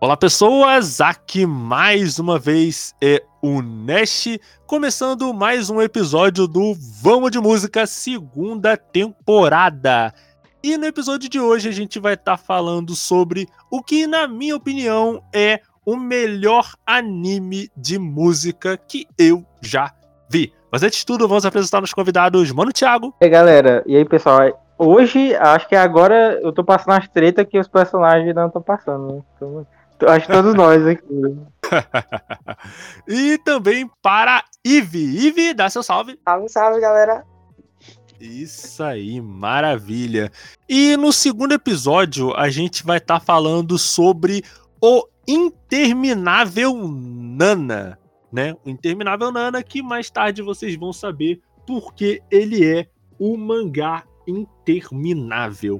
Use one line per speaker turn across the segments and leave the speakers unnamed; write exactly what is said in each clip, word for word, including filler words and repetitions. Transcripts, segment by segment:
Olá pessoas, aqui mais uma vez é o Nash, começando mais um episódio do Vamos de Música segunda temporada. E no episódio de hoje a gente vai estar tá falando sobre o que, na minha opinião, é o melhor anime de música que eu já vi. Mas antes de tudo, vamos apresentar os convidados, Mano Thiago.
E aí galera, e aí pessoal, hoje acho que agora eu tô passando as tretas que os personagens não estão passando, né? Então, acho que todos nós aqui.
E também para Ive. Ive, dá seu salve.
Salve, salve, galera.
Isso aí, maravilha. E no segundo episódio, a gente vai estar tá falando sobre o Interminável Nana, né? O Interminável Nana, que mais tarde vocês vão saber porque ele é o mangá interminável.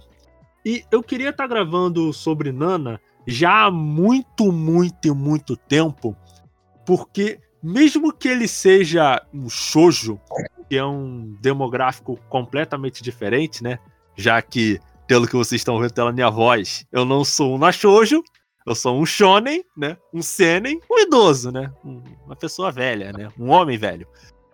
E eu queria estar tá gravando sobre Nana já há muito, muito, muito tempo, porque mesmo que ele seja um shoujo, que é um demográfico completamente diferente, né? Já que, pelo que vocês estão vendo pela minha voz, eu não sou um shoujo, eu sou um shonen, né? Um seinen, um idoso, né? Uma pessoa velha, né? Um homem velho.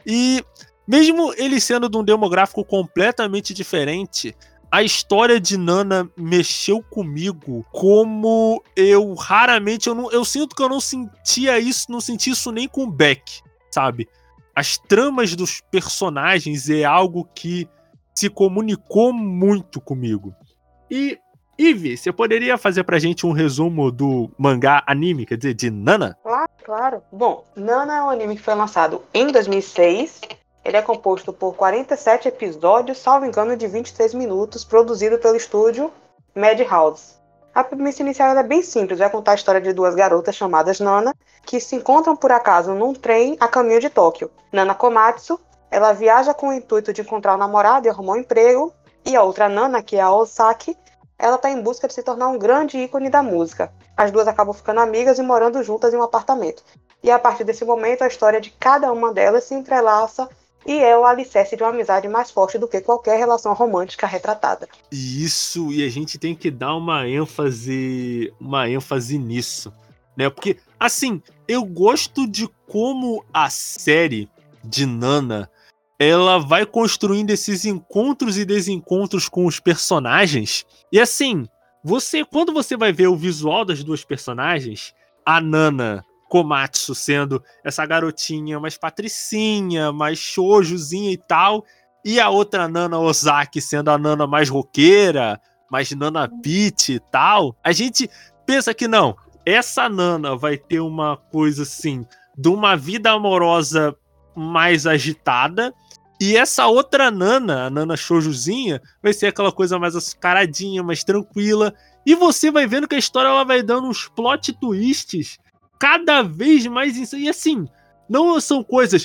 E mesmo ele sendo de um demográfico completamente diferente, a história de Nana mexeu comigo como eu raramente... Eu, não, eu sinto que eu não sentia isso, não senti isso nem com Beck, sabe? As tramas dos personagens é algo que se comunicou muito comigo. E, Ive, você poderia fazer pra gente um resumo do mangá anime, quer dizer, de Nana?
Claro, claro. Bom, Nana é um anime que foi lançado em dois mil e seis... Ele é composto por quarenta e sete episódios, salvo engano, de vinte e três minutos, produzido pelo estúdio Madhouse. A premissa inicial é bem simples, vai contar a história de duas garotas chamadas Nana, que se encontram por acaso num trem a caminho de Tóquio. Nana Komatsu, ela viaja com o intuito de encontrar um namorado e arrumar um emprego, e a outra Nana, que é a Osaki, ela está em busca de se tornar um grande ícone da música. As duas acabam ficando amigas e morando juntas em um apartamento. E a partir desse momento, a história de cada uma delas se entrelaça e é o alicerce de uma amizade mais forte do que qualquer relação romântica retratada.
Isso, e a gente tem que dar uma ênfase, uma ênfase nisso, né? Porque, assim, eu gosto de como a série de Nana, ela vai construindo esses encontros e desencontros com os personagens. E assim, você, quando você vai ver o visual das duas personagens, a Nana Komatsu sendo essa garotinha mais patricinha, mais shoujozinha e tal, e a outra Nana Ozaki sendo a Nana mais roqueira, mais Nana Peach e tal, a gente pensa que não, essa Nana vai ter uma coisa assim, de uma vida amorosa mais agitada, e essa outra Nana, a Nana shoujozinha, vai ser aquela coisa mais açucaradinha, mais tranquila, e você vai vendo que a história ela vai dando uns plot twists cada vez mais insano. E assim, não são coisas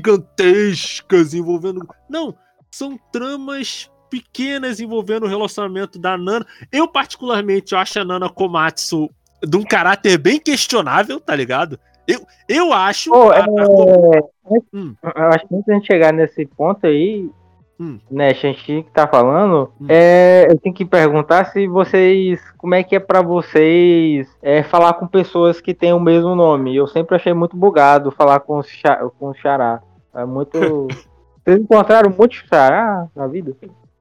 gigantescas envolvendo... Não, são tramas pequenas envolvendo o relacionamento da Nana. Eu, particularmente, acho a Nana Komatsu de um caráter bem questionável, tá ligado? Eu, eu acho...
Oh,
a,
é...
a...
Hum. Eu acho que antes de a gente chegar nesse ponto aí,
hum.
né, Shanxi que tá falando,
hum.
é, eu tenho que perguntar se vocês, como é que é pra vocês é, falar com pessoas que têm o mesmo nome. Eu sempre achei muito bugado falar com o com Xará. É muito... Vocês encontraram muito Xará na vida?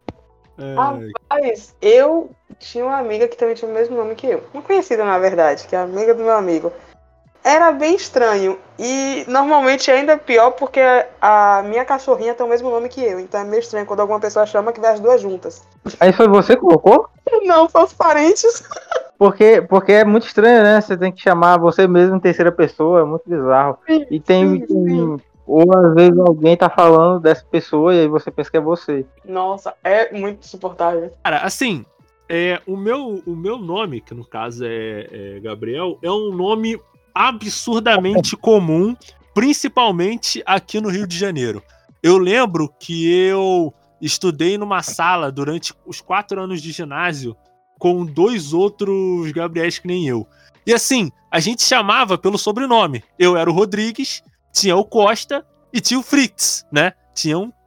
É... Rapaz, eu tinha uma amiga que também tinha o mesmo nome que eu. Uma conhecida, na verdade, que é amiga do meu amigo. Era bem estranho. E normalmente é ainda pior porque a minha cachorrinha tem o mesmo nome que eu. Então é meio estranho quando alguma pessoa chama que vai as duas juntas.
Aí foi você que colocou?
Não, foi os parentes.
Porque, porque é muito estranho, né? Você tem que chamar você mesmo em terceira pessoa. É muito bizarro.
Sim,
e tem...
sim, sim.
Ou às vezes alguém tá falando dessa pessoa e aí você pensa que é você.
Nossa, é muito insuportável.
Cara, assim... É, o, meu, o meu nome, que no caso é, é Gabriel, é um nome absurdamente comum, principalmente aqui no Rio de Janeiro. Eu lembro que eu estudei numa sala durante os quatro anos de ginásio com dois outros Gabriéis que nem eu. E assim, a gente chamava pelo sobrenome. Eu era o Rodrigues, tinha o Costa e tinha o Fritz, né? Tinham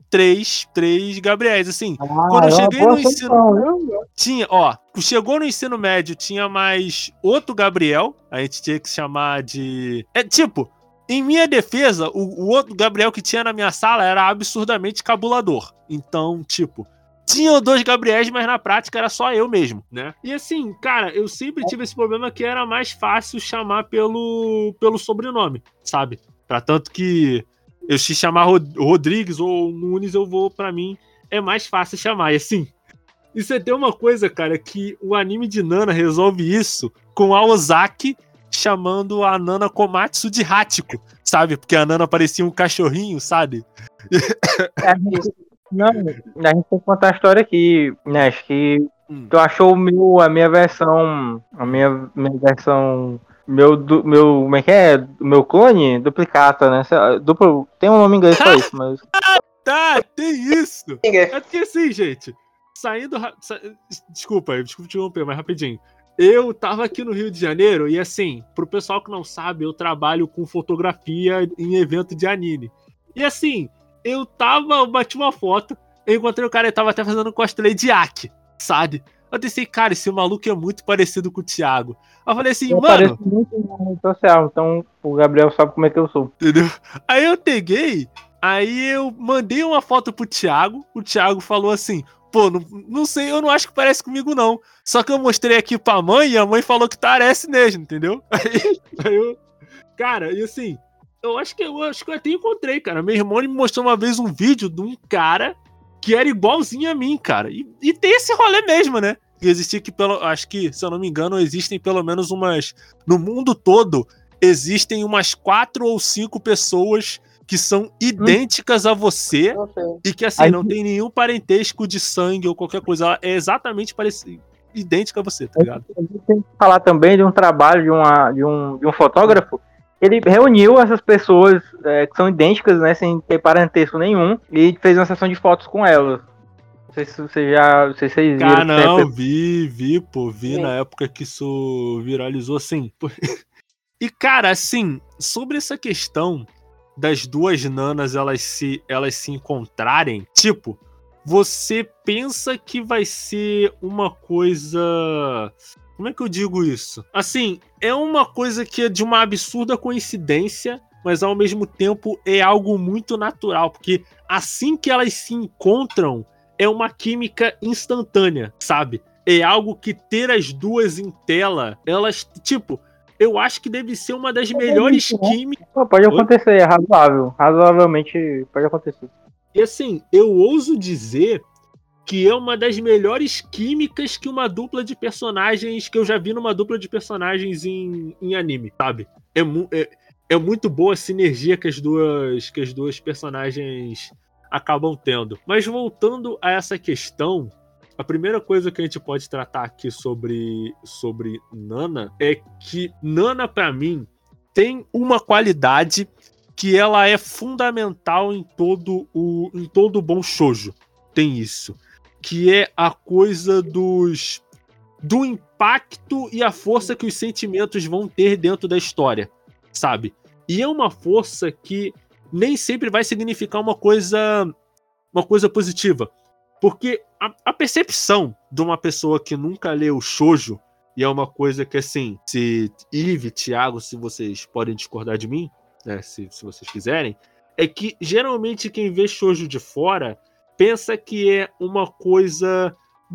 três, três Gabriéis, assim.
Ah,
quando eu
é uma
cheguei
boa
no ensino...
solução, viu?
Tinha, ó, chegou no ensino médio, tinha mais outro Gabriel, a gente tinha que chamar de... É, tipo, em minha defesa, o, o outro Gabriel que tinha na minha sala era absurdamente cabulador. Então, tipo... Tinha dois Gabriéis, mas na prática era só eu mesmo, né? E assim, cara, eu sempre tive esse problema que era mais fácil chamar pelo, pelo sobrenome, sabe? Pra tanto que eu se chamar Rod- Rodrigues ou Nunes, eu vou, pra mim, é mais fácil chamar. E assim, isso é ter uma coisa, cara, que o anime de Nana resolve isso com a Ozaki chamando a Nana Komatsu de Hachiko, sabe? Porque a Nana parecia um cachorrinho, sabe?
É, a gente- não, a gente tem que contar a história aqui, né? Acho que
Hum.
tu achou o meu, a minha versão, a minha, minha versão, meu, du, meu, como é que é? Meu clone, duplicata, né? Sei lá, Duplo, tem um nome em inglês pra isso, mas...
Tá, tem isso!
Siga.
É porque assim, gente, saindo. ra- sa- Desculpa, desculpa te interromper, mas rapidinho. Eu tava aqui no Rio de Janeiro e, assim, pro pessoal que não sabe, eu trabalho com fotografia em evento de anime. E, assim, eu tava, eu bati uma foto, eu encontrei o cara, ele tava até fazendo cosplay de Aki, sabe? Eu pensei, cara, esse maluco é muito parecido com o Thiago. Eu falei assim,
Eu
mano.
apareço muito na rede social, então o Gabriel sabe como é que eu sou.
Entendeu? Aí eu peguei, aí eu mandei uma foto pro Thiago, o Thiago falou assim, pô, não, não sei, eu não acho que parece comigo não. Só que eu mostrei aqui pra mãe e a mãe falou que parece mesmo, entendeu? Aí, aí eu, cara, e assim, eu acho que eu acho que eu até encontrei, cara. Meu irmão ele me mostrou uma vez um vídeo de um cara que era igualzinho a mim, cara. E, e tem esse rolê mesmo, né? Que existia que, pelo, acho que, se eu não me engano, existem pelo menos umas, no mundo todo, existem umas quatro ou cinco pessoas que são idênticas a você
Não sei.
e que, assim,
Aí-
não tem nenhum parentesco de sangue ou qualquer coisa. Ela é exatamente parecida, idêntica a você, tá ligado?
A gente tem que falar também de um trabalho de, uma, de, um, de um fotógrafo. Ele reuniu essas pessoas é, que são idênticas, né, sem ter parentesco nenhum, e fez uma sessão de fotos com elas. Não sei se você já, não sei se vocês viram.
Ah,
que tem a
não,
pessoa-
vi, vi, pô, vi
Sim.
na época que isso viralizou, assim. E, cara, assim, sobre essa questão das duas nanas elas se, elas se encontrarem, tipo, você pensa que vai ser uma coisa... Como é que eu digo isso? Assim, é uma coisa que é de uma absurda coincidência, mas ao mesmo tempo é algo muito natural, porque assim que elas se encontram, é uma química instantânea, sabe? É algo que ter as duas em tela, elas, tipo, eu acho que deve ser uma das melhores
isso, né?
químicas.
Pô, pode
Oi?
acontecer, é razoável. Razoavelmente pode acontecer.
E assim, eu ouso dizer que é uma das melhores químicas que uma dupla de personagens, que eu já vi numa dupla de personagens em, em anime, sabe? É, mu é, é muito boa a sinergia que as duas, que as duas personagens acabam tendo. Mas voltando a essa questão, a primeira coisa que a gente pode tratar aqui sobre, sobre Nana é que Nana, pra mim, tem uma qualidade que ela é fundamental em todo o, em todo bom shoujo. Tem isso. Que é a coisa dos do impacto e a força que os sentimentos vão ter dentro da história, sabe? E é uma força que nem sempre vai significar uma coisa uma coisa positiva. Porque a, a percepção de uma pessoa que nunca leu shoujo, e é uma coisa que, assim, se Ive, Thiago, se vocês podem discordar de mim, né, se, se vocês quiserem, é que geralmente quem vê shoujo de fora pensa que é uma coisa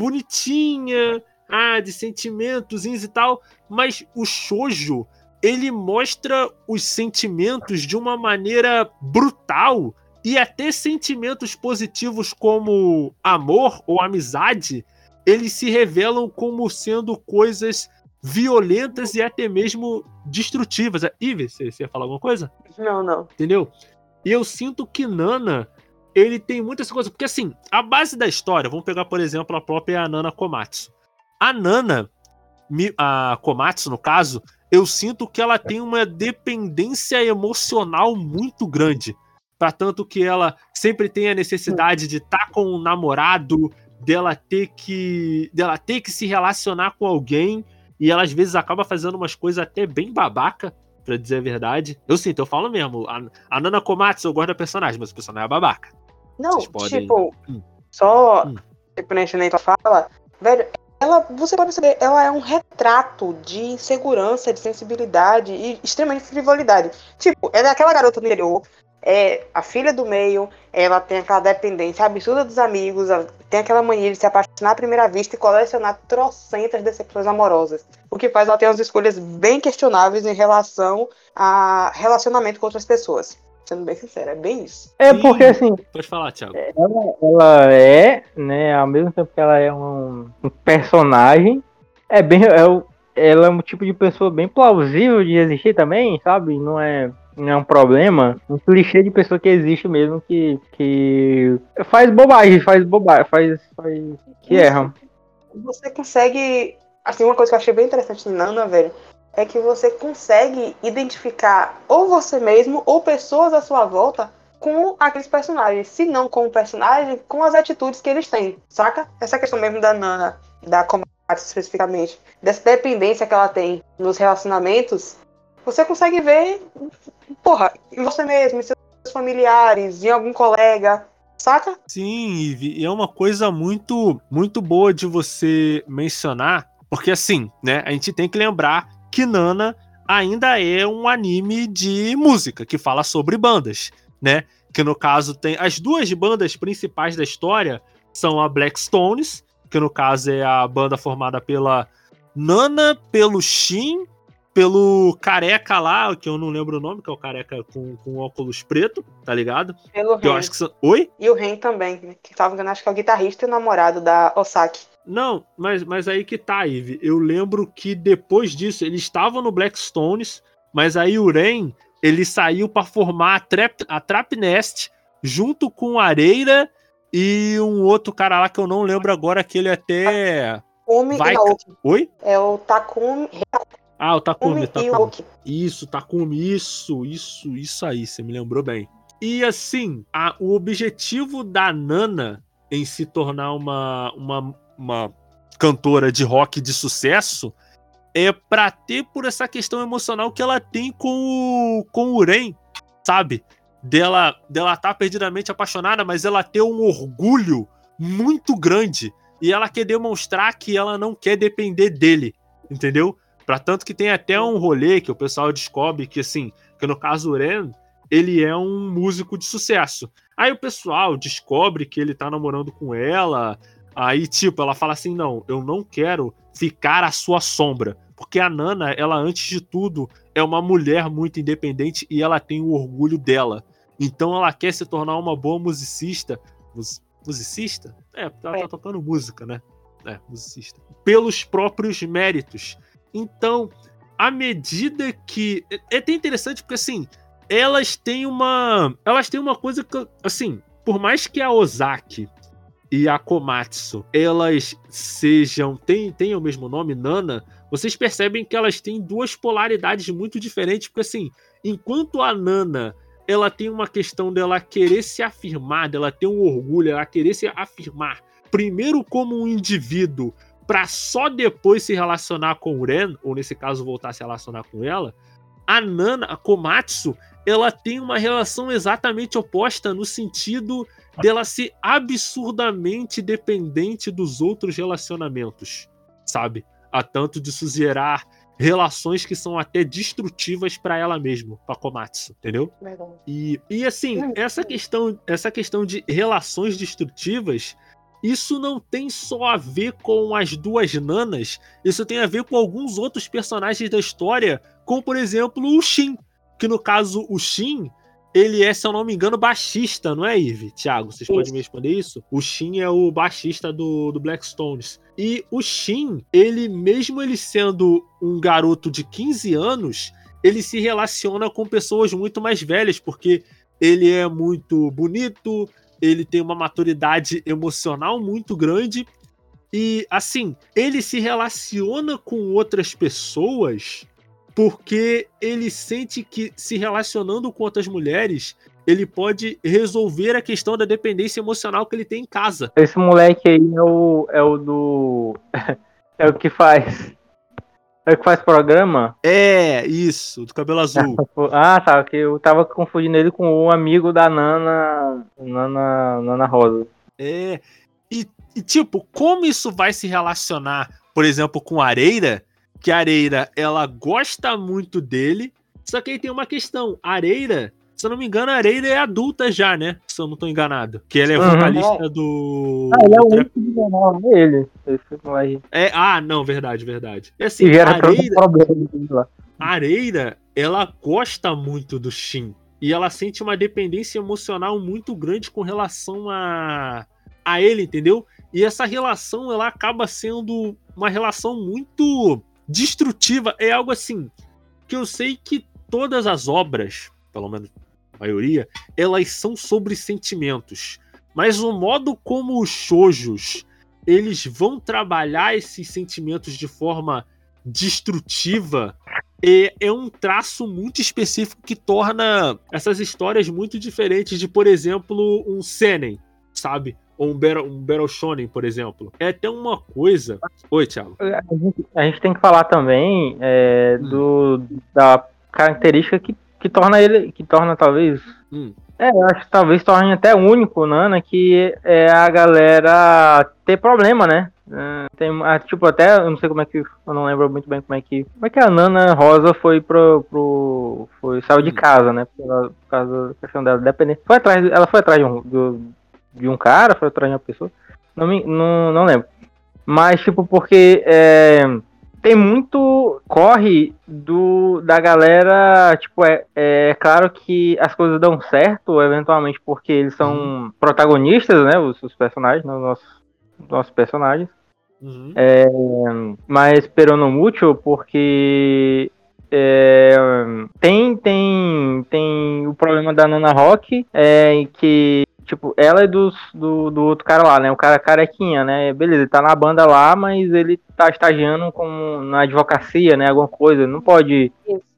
bonitinha, ah, de sentimentos e tal, mas o shoujo, ele mostra os sentimentos de uma maneira brutal, e até sentimentos positivos como amor ou amizade, eles se revelam como sendo coisas violentas e até mesmo destrutivas. Ivy, você, você ia falar alguma coisa?
Não, não.
Entendeu? E eu sinto que Nana, ele tem muitas coisas. Porque assim, a base da história, vamos pegar, por exemplo, a própria Nana Komatsu. A Nana, a Komatsu no caso, eu sinto que ela tem uma dependência emocional muito grande. Pra tanto que ela sempre tem a necessidade de estar com um namorado, dela ter que, dela ter que se relacionar com alguém, e ela às vezes acaba fazendo umas coisas até bem babaca, pra dizer a verdade. Eu sinto, eu falo mesmo, a, a Nana Komatsu eu gosto da personagem, mas o personagem é babaca.
Não,
podem...
tipo,
hum.
só
Hum.
preenchendo aí tua fala, velho, ela, você pode perceber, ela é um retrato de insegurança, de sensibilidade e extremamente frivolidade. Tipo, ela é aquela garota do interior, é a filha do meio, ela tem aquela dependência absurda dos amigos, ela tem aquela mania de se apaixonar à primeira vista e colecionar trocentas decepções amorosas. O que faz ela ter umas escolhas bem questionáveis em relação a relacionamento com outras pessoas. Sendo bem sincero, é bem isso.
É
Sim.
porque assim,
Pode falar, Thiago.
ela, ela é, né, ao mesmo tempo que ela é um, um personagem, é bem, é, o- ela é um tipo de pessoa bem plausível de existir também, sabe? Não é, não é um problema, um clichê de pessoa que existe mesmo, que, que faz bobagem, faz bobagem, faz, faz que
Isso.
erram.
Você consegue. Assim, uma coisa que eu achei bem interessante em Nana, velho, é que você consegue identificar ou você mesmo ou pessoas à sua volta com aqueles personagens. Se não com o personagem, com as atitudes que eles têm, saca? Essa questão mesmo da Nana, da Komatsu especificamente, dessa dependência que ela tem nos relacionamentos, você consegue ver, porra, em você mesmo, em seus familiares, em algum colega, saca?
Sim, Ive, e é uma coisa muito, muito boa de você mencionar, porque assim, né, a gente tem que lembrar que Nana ainda é um anime de música, que fala sobre bandas, né? Que no caso tem as duas bandas principais da história são a Black Stones, que no caso é a banda formada pela Nana, pelo Shin, pelo careca lá, que eu não lembro o nome, que é o careca com, com óculos preto, tá ligado?
Pelo
Que eu
Ren.
acho que são... Oi?
E o Ren também, né? Que tava engano, acho que é o guitarrista e o namorado da Osaki.
Não, mas, mas aí que tá, Ive. Eu lembro que depois disso, eles estavam no Black Stones, mas aí o Ren, ele saiu pra formar a Trap, a Trap Nest, junto com o Areira e um outro cara lá que eu não lembro agora, que ele até...
Takumi
vai...
e Naoki.
Oi?
É o Takumi,
Ah, o Takumi,
Takumi e
Takumi.
Naoki.
Isso, Takumi, isso, isso, isso aí, você me lembrou bem. E assim, a, o objetivo da Nana em se tornar uma, uma, uma cantora de rock de sucesso é pra ter por essa questão emocional que ela tem com o, com o Ren, sabe? Dela, dela tá perdidamente apaixonada, mas ela ter um orgulho muito grande e ela quer demonstrar que ela não quer depender dele, entendeu? Pra tanto que tem até um rolê que o pessoal descobre que, assim, que no caso o Ren, ele é um músico de sucesso. Aí o pessoal descobre que ele tá namorando com ela, aí, tipo, ela fala assim, não, eu não quero ficar à sua sombra, porque a Nana, ela, antes de tudo, é uma mulher muito independente e ela tem o orgulho dela. Então ela quer se tornar uma boa musicista, mus, musicista? É, porque ela tá tocando música, né? É, musicista. Pelos próprios méritos. Então, à medida que... É até interessante porque, assim, elas têm uma... Elas têm uma coisa que, assim, por mais que a Ozaki e a Komatsu, elas sejam... Tem, tem o mesmo nome, Nana, vocês percebem que elas têm duas polaridades muito diferentes, porque, assim, enquanto a Nana, ela tem uma questão dela querer se afirmar, dela ter um orgulho, ela querer se afirmar, primeiro como um indivíduo, pra só depois se relacionar com o Ren, ou nesse caso voltar a se relacionar com ela, a Nana, a Komatsu, ela tem uma relação exatamente oposta no sentido dela ser absurdamente dependente dos outros relacionamentos, sabe? A tanto de gerar relações que são até destrutivas pra ela mesma, pra Komatsu, entendeu? E, e assim, essa questão, essa questão de relações destrutivas, isso não tem só a ver com as duas Nanas, isso tem a ver com alguns outros personagens da história, como por exemplo o Shin, que no caso o Shin, ele é, se eu não me engano, baixista, não é, Ive? Thiago, vocês isso. podem me responder isso? O Shin é o baixista do, do Black Stones. E o Shin, ele, mesmo ele sendo um garoto de quinze anos, ele se relaciona com pessoas muito mais velhas, porque ele é muito bonito, ele tem uma maturidade emocional muito grande, e, assim, ele se relaciona com outras pessoas porque ele sente que, se relacionando com outras mulheres, ele pode resolver a questão da dependência emocional que ele tem em casa.
Esse moleque aí é o, é o do... é o que faz... É o que faz programa?
É, isso, do cabelo azul.
Ah, tá, que eu tava confundindo ele com o amigo da Nana, Nana, Nana Rosa.
É, e, e tipo, como isso vai se relacionar, por exemplo, com a Areira? Que a Areira, ela gosta muito dele, só que aí tem uma questão, a Areira, se eu não me engano, a Areira é adulta já, né? Se eu não tô enganado. Que ela é
Uhum.
vocalista do...
Ah, ele é
do
o
trap-
único de menor, é ele. Esse moleque.
é, ah, não, verdade, verdade. É assim,
Que
a
gera todo
Areira,
problema lá.
a Areira, ela gosta muito do Shin. E ela sente uma dependência emocional muito grande com relação a, a ele, entendeu? E essa relação, ela acaba sendo uma relação muito destrutiva. É algo assim, que eu sei que todas as obras, pelo menos a maioria, elas são sobre sentimentos. Mas o modo como os shoujos, eles vão trabalhar esses sentimentos de forma destrutiva é, é um traço muito específico que torna essas histórias muito diferentes de, por exemplo, um seinen, sabe? Ou um Battle, um Battle Shonen, por exemplo. É até uma coisa... Oi, Thiago.
A gente, a gente tem que falar também é,
Hum.
do, da característica que, que torna ele, que torna talvez...
Hum.
É, eu acho que talvez torne até único, Nana, que é a galera ter problema, né? É, tem, ah, tipo, até, eu não sei como é que, eu não lembro muito bem como é que, como é que a Nana Rosa foi pro, pro foi, saiu de
Hum.
casa, né? Por, ela- por causa da questão dela depender. Foi atrás, ela foi atrás de um, do- de um cara, foi atrás de uma pessoa, não, me, não, não lembro. Mas, tipo, porque é, tem muito corre do, da galera, tipo, é, é claro que as coisas dão certo, eventualmente, porque eles são
Uhum.
protagonistas, né, os, os personagens, né, os nossos, nossos personagens,
Uhum.
mas Perono Mucho, porque é, tem, tem, tem o problema da Nana Rock, é, que tipo, ela é dos, do, do outro cara lá, né? O cara carequinha, né? Beleza, ele tá na banda lá, mas ele tá estagiando como na advocacia, né? Alguma coisa. Não pode.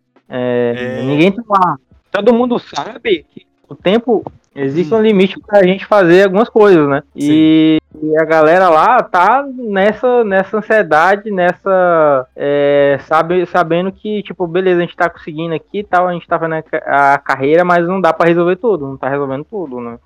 É,
É.
Ninguém tá lá. Todo mundo sabe que o tempo existe
Hum.
um limite pra gente fazer algumas coisas, né? E, e a galera lá tá nessa, nessa ansiedade, nessa. É, sabe, sabendo que, tipo, beleza, a gente tá conseguindo aqui e tal, a gente tá fazendo a, a carreira, mas não dá pra resolver tudo, não tá resolvendo tudo, né?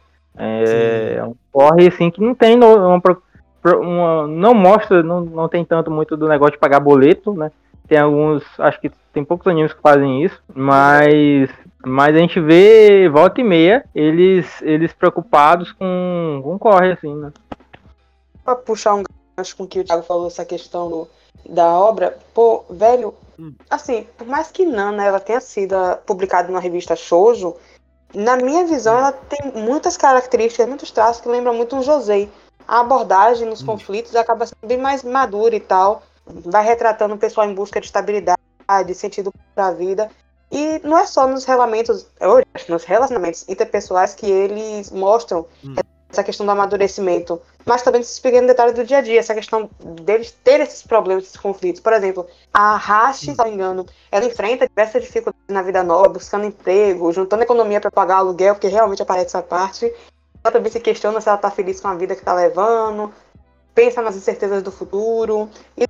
É, é um corre assim que não tem no- uma, pro- pro- uma- não mostra, não, não tem tanto muito do negócio de pagar boleto, né? Tem alguns, acho que tem poucos animes que fazem isso, mas mas a gente vê volta e meia eles eles preocupados com com corre assim, né?
Pra puxar um gancho com o que o Thiago falou, essa questão do- da obra, pô, velho,
Hum.
assim, por mais que Nana ela tenha sido publicada numa revista shoujo, na minha visão ela tem muitas características, muitos traços que lembram muito um Josei. A abordagem nos
Hum.
conflitos acaba sendo bem mais madura e tal, vai retratando o pessoal em busca de estabilidade, sentido para a vida. E não é só nos relacionamentos, nos relacionamentos interpessoais que eles mostram
Hum.
essa questão do amadurecimento, mas também nesses pequenos detalhes do dia a dia, essa questão deles ter esses problemas, esses conflitos. Por exemplo, a Hashi,
Hum.
se não me engano, ela enfrenta diversas dificuldades na vida nova, buscando emprego, juntando economia para pagar aluguel, porque realmente aparece essa parte. Ela também se questiona se ela está feliz com a vida que está levando, pensa nas incertezas do futuro, e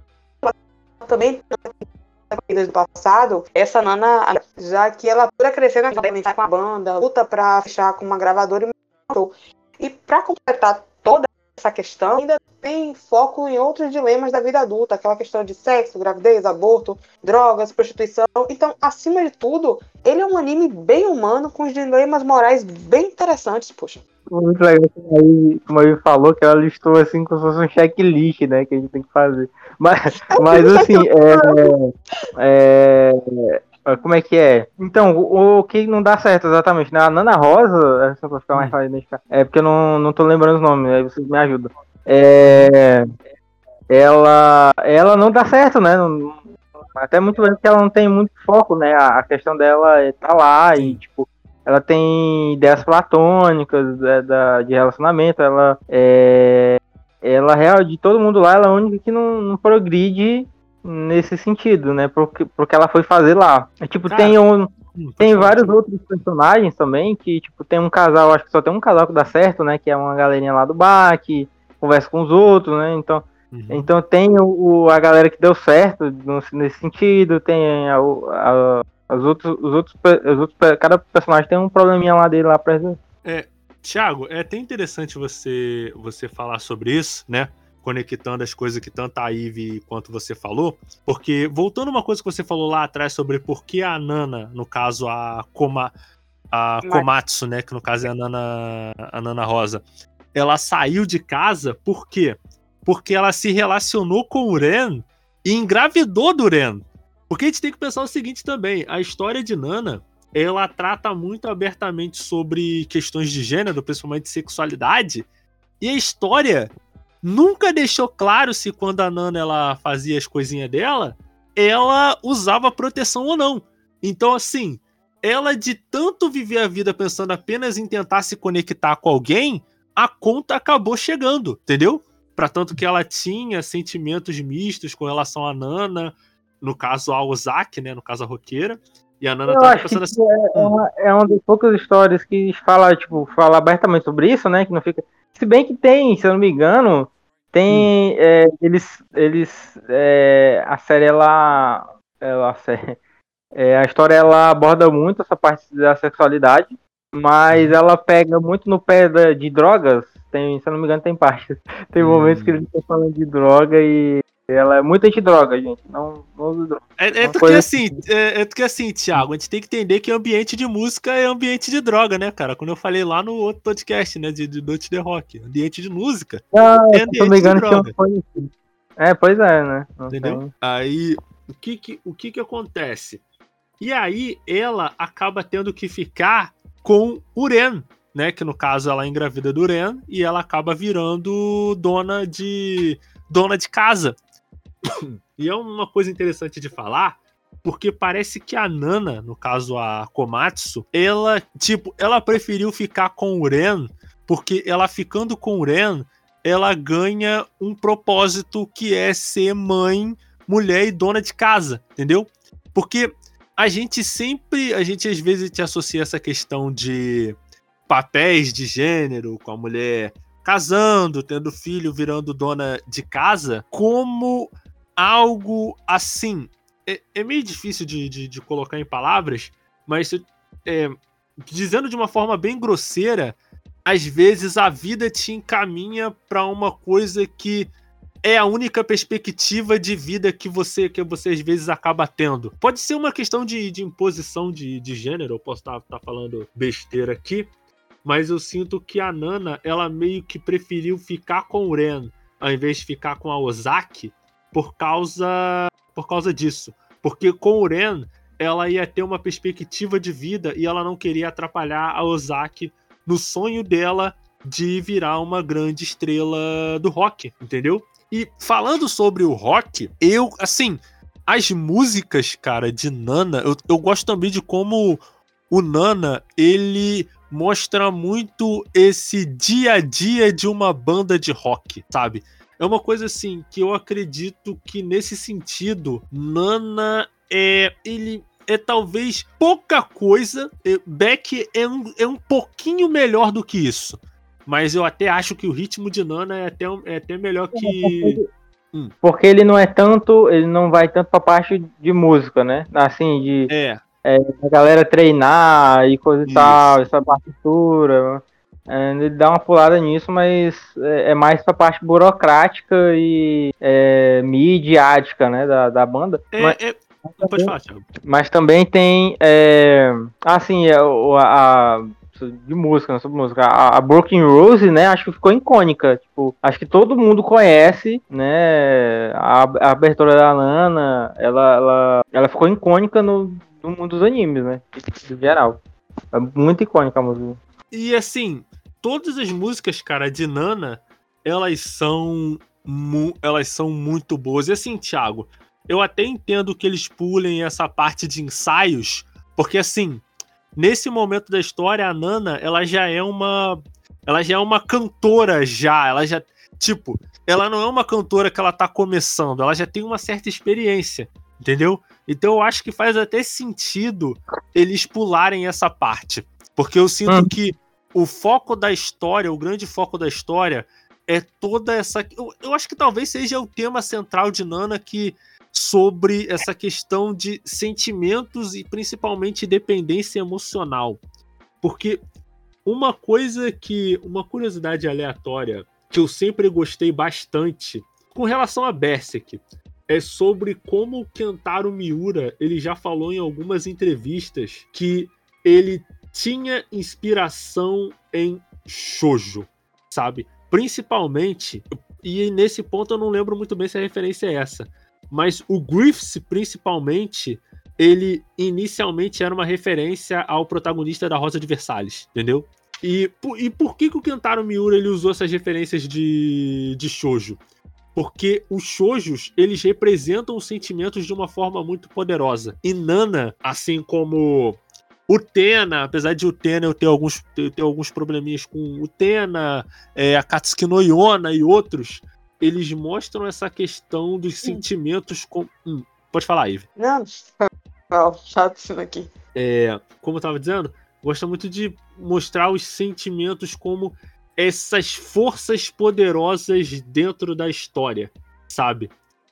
também do passado, essa Nana, já que ela pura crescer na vida, ela com a banda, luta para fechar com uma gravadora e matou. E para completar toda essa questão, ainda tem foco em outros dilemas da vida adulta, aquela questão de sexo, gravidez, aborto, drogas, prostituição. Então, acima de tudo, ele é um anime bem humano, com os dilemas morais bem interessantes, poxa.
Muito legal, como aí, como aí falou, que ela listou assim como se fosse um checklist, né, que a gente tem que fazer. Mas, mas assim, é, é, como é que é? Então, o, o que não dá certo exatamente, né? A Nana Rosa, só pra ficar mais fácil de identificar, é porque eu não, não tô lembrando os nomes, aí vocês me ajudam. É, ela, ela não dá certo, né? Não, até muito bem porque ela não tem muito foco, né? A, a questão dela é tá lá
Sim.
e, tipo, ela tem ideias platônicas é, da, de relacionamento, ela é. Ela, real, de todo mundo lá, ela é a única que não, não progride nesse sentido, né? Porque, porque ela foi fazer lá. É, tipo,
Cara,
tem um.
Hum,
Tem
pode falar,
vários
Thiago.
outros personagens também, que, tipo, tem um casal, acho que só tem um casal que dá certo, né? Que é uma galerinha lá do bar, que conversa com os outros, né? Então, Uhum. Então tem o, a galera que deu certo nesse sentido, tem a, a, as outros, os outros, os outros, cada personagem tem um probleminha lá dele lá pra resolver.
É, Thiago, é até interessante você, você falar sobre isso, né? Conectando as coisas que tanto a Ivy quanto você falou, porque voltando uma coisa que você falou lá atrás sobre por que a Nana, no caso a Koma, a Komatsu, né, que no caso é a Nana, a Nana Rosa, ela saiu de casa, por quê? Porque ela se relacionou com o Ren e engravidou do Ren. Porque a gente tem que pensar o seguinte também, a história de Nana, ela trata muito abertamente sobre questões de gênero, principalmente sexualidade, e a história nunca deixou claro se quando a Nana ela fazia as coisinhas dela, ela usava proteção ou não. Então, assim, ela de tanto viver a vida pensando apenas em tentar se conectar com alguém, a conta acabou chegando, entendeu? Pra tanto que ela tinha sentimentos mistos com relação a Nana, no caso a Ozaki, né, no caso a roqueira, e a Nana
eu
tava
acho
pensando
que
assim...
É, hum. uma, é uma das poucas histórias que fala, tipo, fala abertamente sobre isso, né, que não fica... Se bem que tem, se eu não me engano, tem... Hum. É, eles... eles é, a série, ela... ela a, série, é, a história, ela aborda muito essa parte da sexualidade, mas hum. ela pega muito no pé da, de drogas. Tem, se eu não me engano, tem partes. Tem hum. momentos que eles estão falando de droga e ela é muito anti-droga, gente. Não, não usa droga.
É, é, porque assim, é, é porque assim, Thiago, a gente tem que entender que ambiente de música é ambiente de droga, né, cara? Quando eu falei lá no outro podcast, né, de, de Noite de Rock. Ambiente de música
ah,
é ambiente
me engano,
de droga.
Assim. É, pois é, né?
Não entendeu? Tem. Aí, o que que, o que que acontece? E aí, ela acaba tendo que ficar com o Ren, né? Que no caso, ela é engravida do Ren e ela acaba virando dona de, dona de casa. E é uma coisa interessante de falar, porque parece que a Nana, no caso a Komatsu, ela, tipo, ela preferiu ficar com o Ren, porque ela ficando com o Ren, ela ganha um propósito que é ser mãe, mulher e dona de casa, entendeu? Porque a gente sempre, a gente às vezes te associa essa questão de papéis de gênero, com a mulher casando, tendo filho, virando dona de casa, como algo assim. É, é meio difícil de, de, de colocar em palavras, mas é, dizendo de uma forma bem grosseira, às vezes a vida te encaminha para uma coisa que é a única perspectiva de vida que você, que você às vezes acaba tendo. Pode ser uma questão de, de imposição de, de gênero, eu posso estar tá, tá falando besteira aqui, mas eu sinto que a Nana, ela meio que preferiu ficar com o Ren ao invés de ficar com a Ozaki por causa, por causa disso. Porque com o Ren, ela ia ter uma perspectiva de vida e ela não queria atrapalhar a Ozaki no sonho dela de virar uma grande estrela do rock, entendeu? E falando sobre o rock, eu, assim, as músicas, cara, de Nana, eu, eu gosto também de como o Nana, ele mostra muito esse dia a dia de uma banda de rock, sabe? É uma coisa, assim, que eu acredito que nesse sentido, Nana é... ele é talvez pouca coisa. Beck é um, é um pouquinho melhor do que isso. Mas eu até acho que o ritmo de Nana é até, é até melhor que...
Hum. Porque ele não é tanto... Ele não vai tanto pra parte de música, né? Assim, de...
É.
é a galera treinar e coisa e tal, essa partitura... É, ele dá uma pulada nisso, mas é, é mais pra parte burocrática e é, midiática, né? Da, da banda.
É,
mas...
é... Não pode falar, Thiago.
Mas também tem, é, assim, a, a, a de música, sobre música, a, a Broken Rose, né, acho que ficou icônica, tipo, acho que todo mundo conhece, né, a, a abertura da Nana, ela, ela, ela ficou icônica no, no mundo dos animes, né, em geral, é muito icônica a música.
E assim, todas as músicas, cara, de Nana, elas são, mu- elas são muito boas, e assim, Thiago, eu até entendo que eles pulem essa parte de ensaios, porque assim, nesse momento da história, a Nana, ela já é uma, ela já é uma cantora já, ela já, tipo, ela não é uma cantora que ela tá começando, ela já tem uma certa experiência, entendeu? Então eu acho que faz até sentido eles pularem essa parte, porque eu sinto hum. que o foco da história, o grande foco da história é toda essa... Eu, eu acho que talvez seja o tema central de Nana, que sobre essa questão de sentimentos e principalmente dependência emocional. Porque uma coisa que... Uma curiosidade aleatória que eu sempre gostei bastante com relação a Berserk é sobre como o Kentaro Miura, ele já falou em algumas entrevistas que ele tinha inspiração em shoujo, sabe? Principalmente, e nesse ponto eu não lembro muito bem se a referência é essa, mas o Griffiths, principalmente, ele inicialmente era uma referência ao protagonista da Rosa de Versalhes, entendeu? E, e por que, que o Kentaro Miura ele usou essas referências de, de shoujo? Porque os shoujos, eles representam os sentimentos de uma forma muito poderosa. E Nana, assim como Utena, apesar de Utena eu ter alguns, ter, ter alguns probleminhas com Utena, é, a Katsuki no Yona e outros, eles mostram essa questão dos hum. sentimentos com... Hum, pode falar, Ivy.
Não, não, chato isso aqui.
É, como eu tava dizendo, gosta muito de mostrar os sentimentos como essas forças poderosas dentro da história, sabe?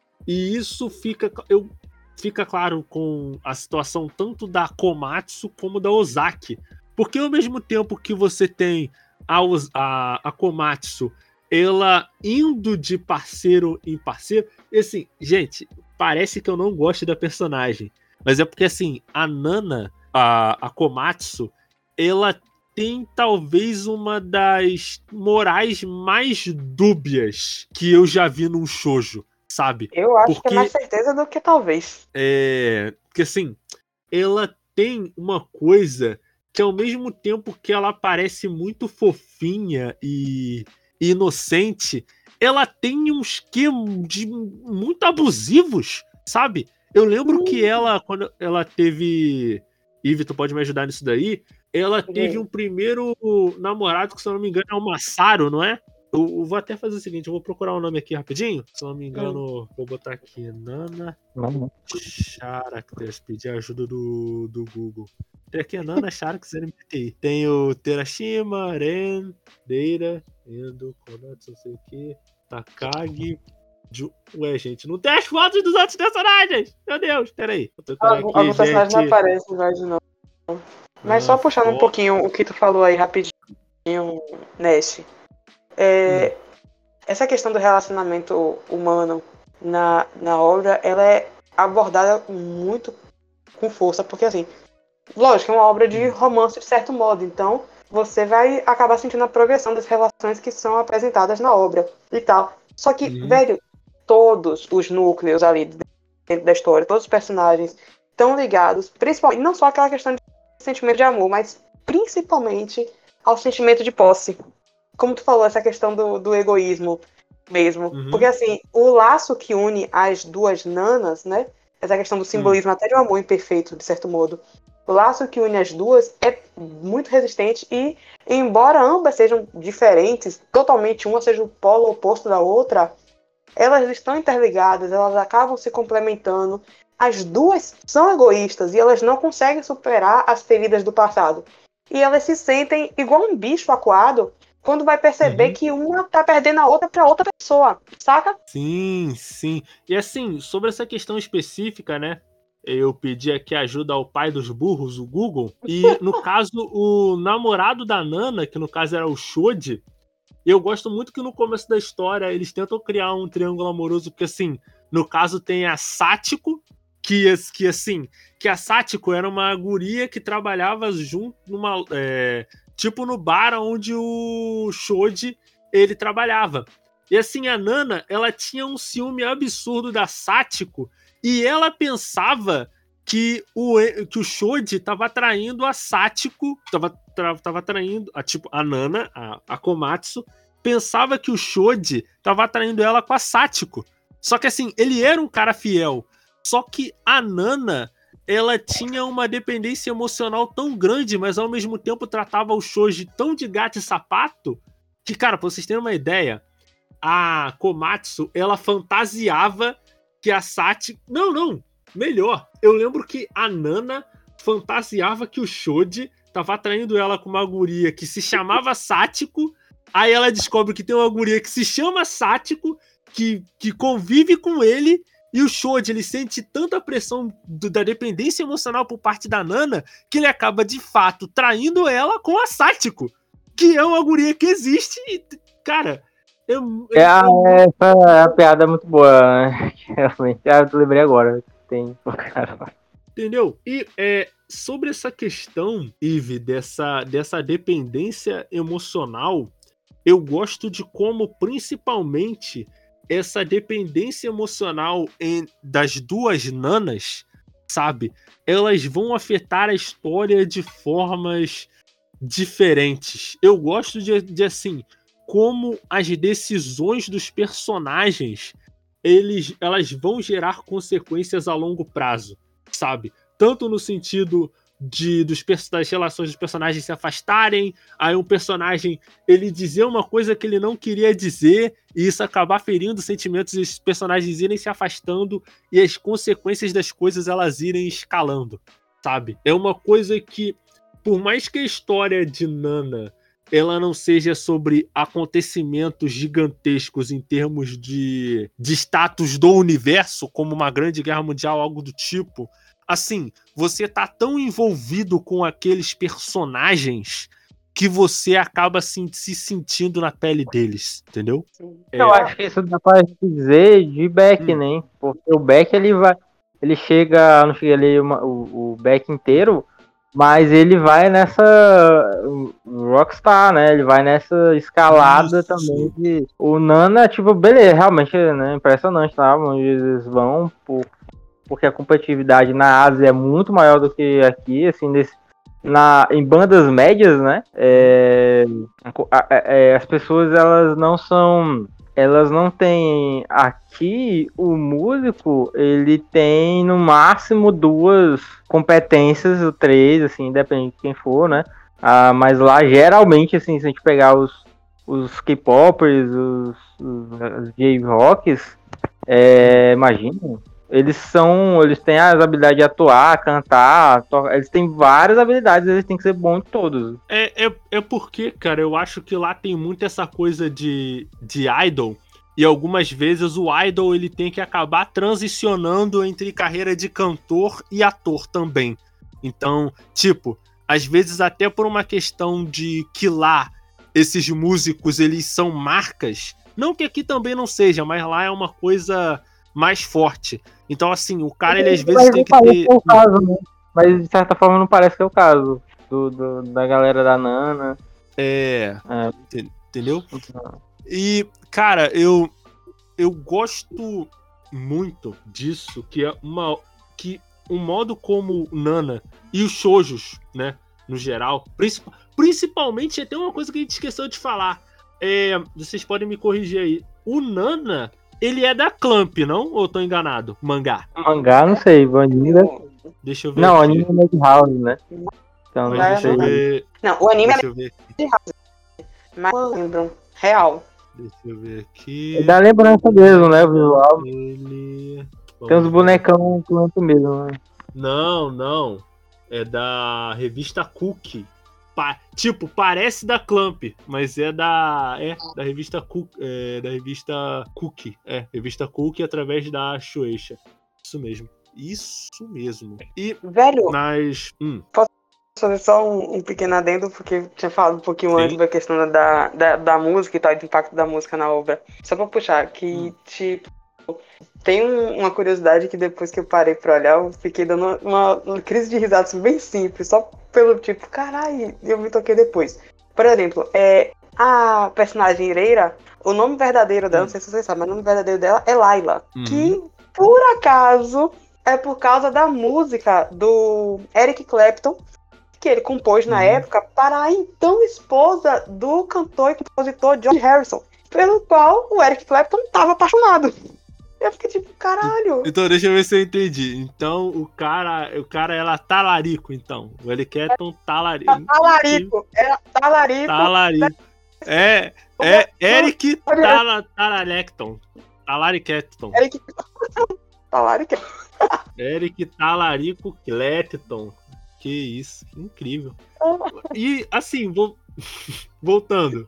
E isso fica, eu, fica claro com a situação tanto da Komatsu como da Ozaki. Porque ao mesmo tempo que você tem a, a, a Komatsu, ela indo de parceiro em parceiro, e assim, gente, parece que eu não gosto da personagem, mas é porque assim, a Nana, a, a Komatsu, ela tem talvez uma das morais mais dúbias que eu já vi num shoujo, sabe?
Eu acho
porque,
que é mais certeza do que talvez.
É... Porque assim, ela tem uma coisa que ao mesmo tempo que ela parece muito fofinha e inocente, ela tem uns que de muito abusivos, sabe? Eu lembro hum. que ela, quando ela teve... Ivy, tu pode me ajudar nisso daí? Ela teve um primeiro namorado que, se eu não me engano, é o Masaru, não é? Eu, eu vou até fazer o seguinte, eu vou procurar o nome aqui rapidinho. Se eu não me engano, hum. vou botar aqui Nana Characters, pedir ajuda do, do Google. Tem aqui a Nana Characters N B T I. Tem o Terashima, Ren, Deira, Endo, Konatsu, não sei o que, Takagi... Ju... Ué, gente, não tem as fotos dos outros personagens! Meu Deus, peraí.
Alguns aqui, personagens gente... não aparecem mais, não. Mas ah, só puxando ó. um pouquinho o que tu falou aí rapidinho, Ness. É, hum. Essa questão do relacionamento humano na, na obra, ela é abordada muito com força, porque assim, lógico, é uma obra de romance de certo modo, então você vai acabar sentindo a progressão das relações que são apresentadas na obra e tal. Só que, uhum. velho, todos os núcleos ali dentro da história, todos os personagens estão ligados, principalmente, não só aquela questão de sentimento de amor, mas principalmente ao sentimento de posse. Como tu falou, essa questão do, do egoísmo mesmo. Uhum. Porque, assim, o laço que une as duas nanas, né? Essa questão do simbolismo uhum. até de um amor imperfeito, de certo modo. O laço que une as duas é muito resistente e, embora ambas sejam diferentes, totalmente uma seja o polo oposto da outra, elas estão interligadas, elas acabam se complementando. As duas são egoístas e elas não conseguem superar as feridas do passado. E elas se sentem igual um bicho acuado quando vai perceber uhum. que uma tá perdendo a outra pra outra pessoa, saca?
Sim, sim. E assim, sobre essa questão específica, né? Eu pedi aqui ajuda ao pai dos burros, o Google. E, no caso, o namorado da Nana, que no caso era o Shoji, eu gosto muito que no começo da história eles tentam criar um triângulo amoroso, porque, assim, no caso tem a Sachiko, que, que assim, que a Sachiko era uma guria que trabalhava junto numa... É, tipo no bar onde o Shoji, ele trabalhava. E, assim, a Nana, ela tinha um ciúme absurdo da Sachiko, e ela pensava que o, que o Shoji tava atraindo a Sachiko, tava, tra, tava atraindo, a, tipo, a Nana, a, a Komatsu, pensava que o Shoji tava atraindo ela com a Sachiko. Só que assim, ele era um cara fiel. Só que a Nana, ela tinha uma dependência emocional tão grande, mas ao mesmo tempo tratava o Shoji tão de gato e sapato, que, cara, pra vocês terem uma ideia, a Komatsu, ela fantasiava que a Sachiko... Não, não, melhor. Eu lembro que a Nana fantasiava que o Shoji tava atraindo ela com uma guria que se chamava Sachiko, Aí ela descobre que tem uma guria que se chama Sátiko, que, que convive com ele, e o Shoji, ele sente tanta pressão do, da dependência emocional por parte da Nana, que ele acaba, de fato, traindo ela com a Sátiko, que é uma guria que existe e, cara... Eu, eu,
É, a,
eu...
essa a piada é muito boa, né? Realmente, ah, eu lembrei agora. Tem...
Entendeu? E é, sobre essa questão, Ive, dessa, dessa dependência emocional, eu gosto de como, principalmente, essa dependência emocional em, das duas nanas, sabe? Elas vão afetar a história de formas diferentes. Eu gosto de, de assim, como as decisões dos personagens, eles, elas vão gerar consequências a longo prazo, sabe? Tanto no sentido de, dos, das relações dos personagens se afastarem, aí um personagem ele dizer uma coisa que ele não queria dizer, e isso acabar ferindo sentimentos e os personagens irem se afastando, e as consequências das coisas elas irem escalando, sabe? É uma coisa que, por mais que a história de Nana ela não seja sobre acontecimentos gigantescos em termos de, de status do universo, como uma grande guerra mundial, algo do tipo, assim, você tá tão envolvido com aqueles personagens que você acaba se, se sentindo na pele deles, entendeu?
É, eu acho que isso dá pra dizer de Beck, hum. né? Porque o Beck, ele vai, ele chega, não chega ali uma, o, o Beck inteiro, mas ele vai nessa Rockstar, né? Ele vai nessa escalada Isso. também de... O Nana, tipo, beleza, realmente, né? Impressionante, tá? Onde eles vão, por... porque a competitividade na Ásia é muito maior do que aqui, assim, nesse... na... em bandas médias, né? É... É... As pessoas, elas não são... Elas não têm... Aqui, o músico, ele tem, no máximo, duas competências, ou três, assim, depende de quem for, né? Ah, mas lá, geralmente, assim, se a gente pegar os, os K-popers, os, os J-rocks, é, imagina, eles são... Eles têm as habilidades de atuar, cantar, to... eles têm várias habilidades, eles têm que ser bons em todos.
É, é, é porque, cara, eu acho que lá tem muito essa coisa de, de idol, e algumas vezes o idol ele tem que acabar transicionando entre carreira de cantor e ator também. Então, tipo, às vezes até por uma questão de que lá esses músicos eles são marcas, não que aqui também não seja, mas lá é uma coisa mais forte. Então, assim, o cara ele às vezes
mas
tem que ter...
É o caso, né? Mas de certa forma não parece que é o caso do, do, da galera da Nana.
É, é. Entendeu? E, cara, eu, eu gosto muito disso, que é uma... que o modo como Nana e os shoujos, né, no geral, princip, principalmente, até uma coisa que a gente esqueceu de falar, é, vocês podem me corrigir aí, o Nana, ele é da Clamp, não? Ou eu tô enganado? Mangá.
Mangá, não sei, o anime...
Deixa eu ver.
Não, o anime é Madhouse, né? Então,
não, deixa eu ver. Não, o anime
deixa é
Madhouse. Mas não lembro. Real.
Deixa eu ver aqui.
Dá lembrança mesmo, né? O visual.
Ele...
Tem uns bonecão quanto mesmo, né?
Não, não. É da revista Cookie. Pa... Tipo, parece da Clamp, mas é da. É, da revista Cookie. É, da revista Cookie. É, revista Cookie através da Shueisha. Isso mesmo. Isso mesmo. E,
velho,
mas, hum.
posso fazer só um, um pequeno adendo, porque tinha falado um pouquinho Sim. antes da questão da, da, da música e tal, do impacto da música na obra. Só pra puxar, que, hum. tipo, tem um, uma curiosidade que depois que eu parei pra olhar, eu fiquei dando uma, uma crise de risadas bem simples, só pelo tipo, caralho, eu me toquei depois. Por exemplo, é, a personagem Ireira, o nome verdadeiro dela, hum. não sei se vocês sabem, mas o nome verdadeiro dela é Layla, hum. que, por acaso... é por causa da música do Eric Clapton, que ele compôs na uhum. época para a então esposa do cantor e compositor George Harrison, pelo qual o Eric Clapton estava apaixonado. Eu fiquei tipo, caralho.
Então, deixa eu ver se eu entendi. Então, o cara, o cara era talarico, então. O Eric Clapton talarico.
Era talarico. Era talarico.
Talarico. É, é Eric Talalecton. Talaricton.
Eric Talarico.
Eric Talarico Clapton. Que isso, incrível. E, assim, vou... voltando.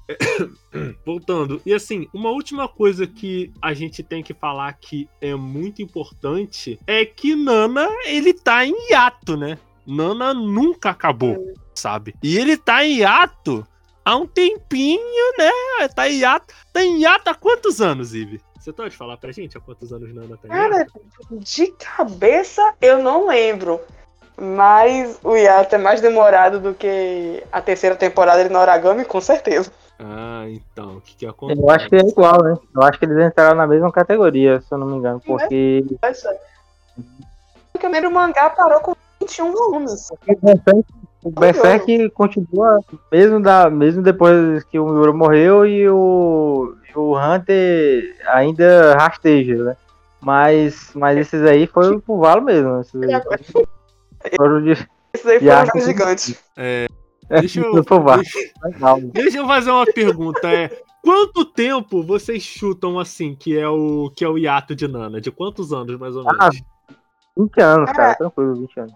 Voltando. E assim, uma última coisa que a gente tem que falar que é muito importante é que Nana, ele tá em hiato, né? Nana nunca acabou, sabe? E ele tá em hiato há um tempinho, né? Tá em hiato. Tá em hiato há quantos anos, Ive? Você pode falar pra gente há quantos anos Nana tá em hiato?
Cara, de cabeça eu não lembro. Mas o hiato é mais demorado do que a terceira temporada de Noragami, com certeza.
Ah, então, o que que acontece?
Eu acho que é igual, né? Eu acho que eles entraram na mesma categoria, se eu não me engano, porque...
Porque o primeiro mangá parou com vinte e um volumes.
O Berserk continua, mesmo, da, mesmo depois que o Miura morreu e o, e o Hunter ainda rasteja, né? Mas, mas esses aí foram pro valo mesmo. Esses aí foram de,
Esses aí
de
foram
arte
os gigantes.
É, deixa, eu,
deixa,
deixa eu fazer uma pergunta. É, quanto tempo vocês chutam assim que é o, que é o hiato de Nana? De quantos anos, mais ou menos?
Ah, vinte anos, cara. Tranquilo, vinte anos.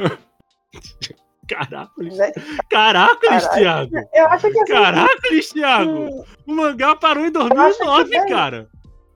Caracoles. Caracoles, Thiago.
Eu acho que assim,
Caracoles, Thiago.
hum,
O mangá parou em dois mil e nove,
é.
cara.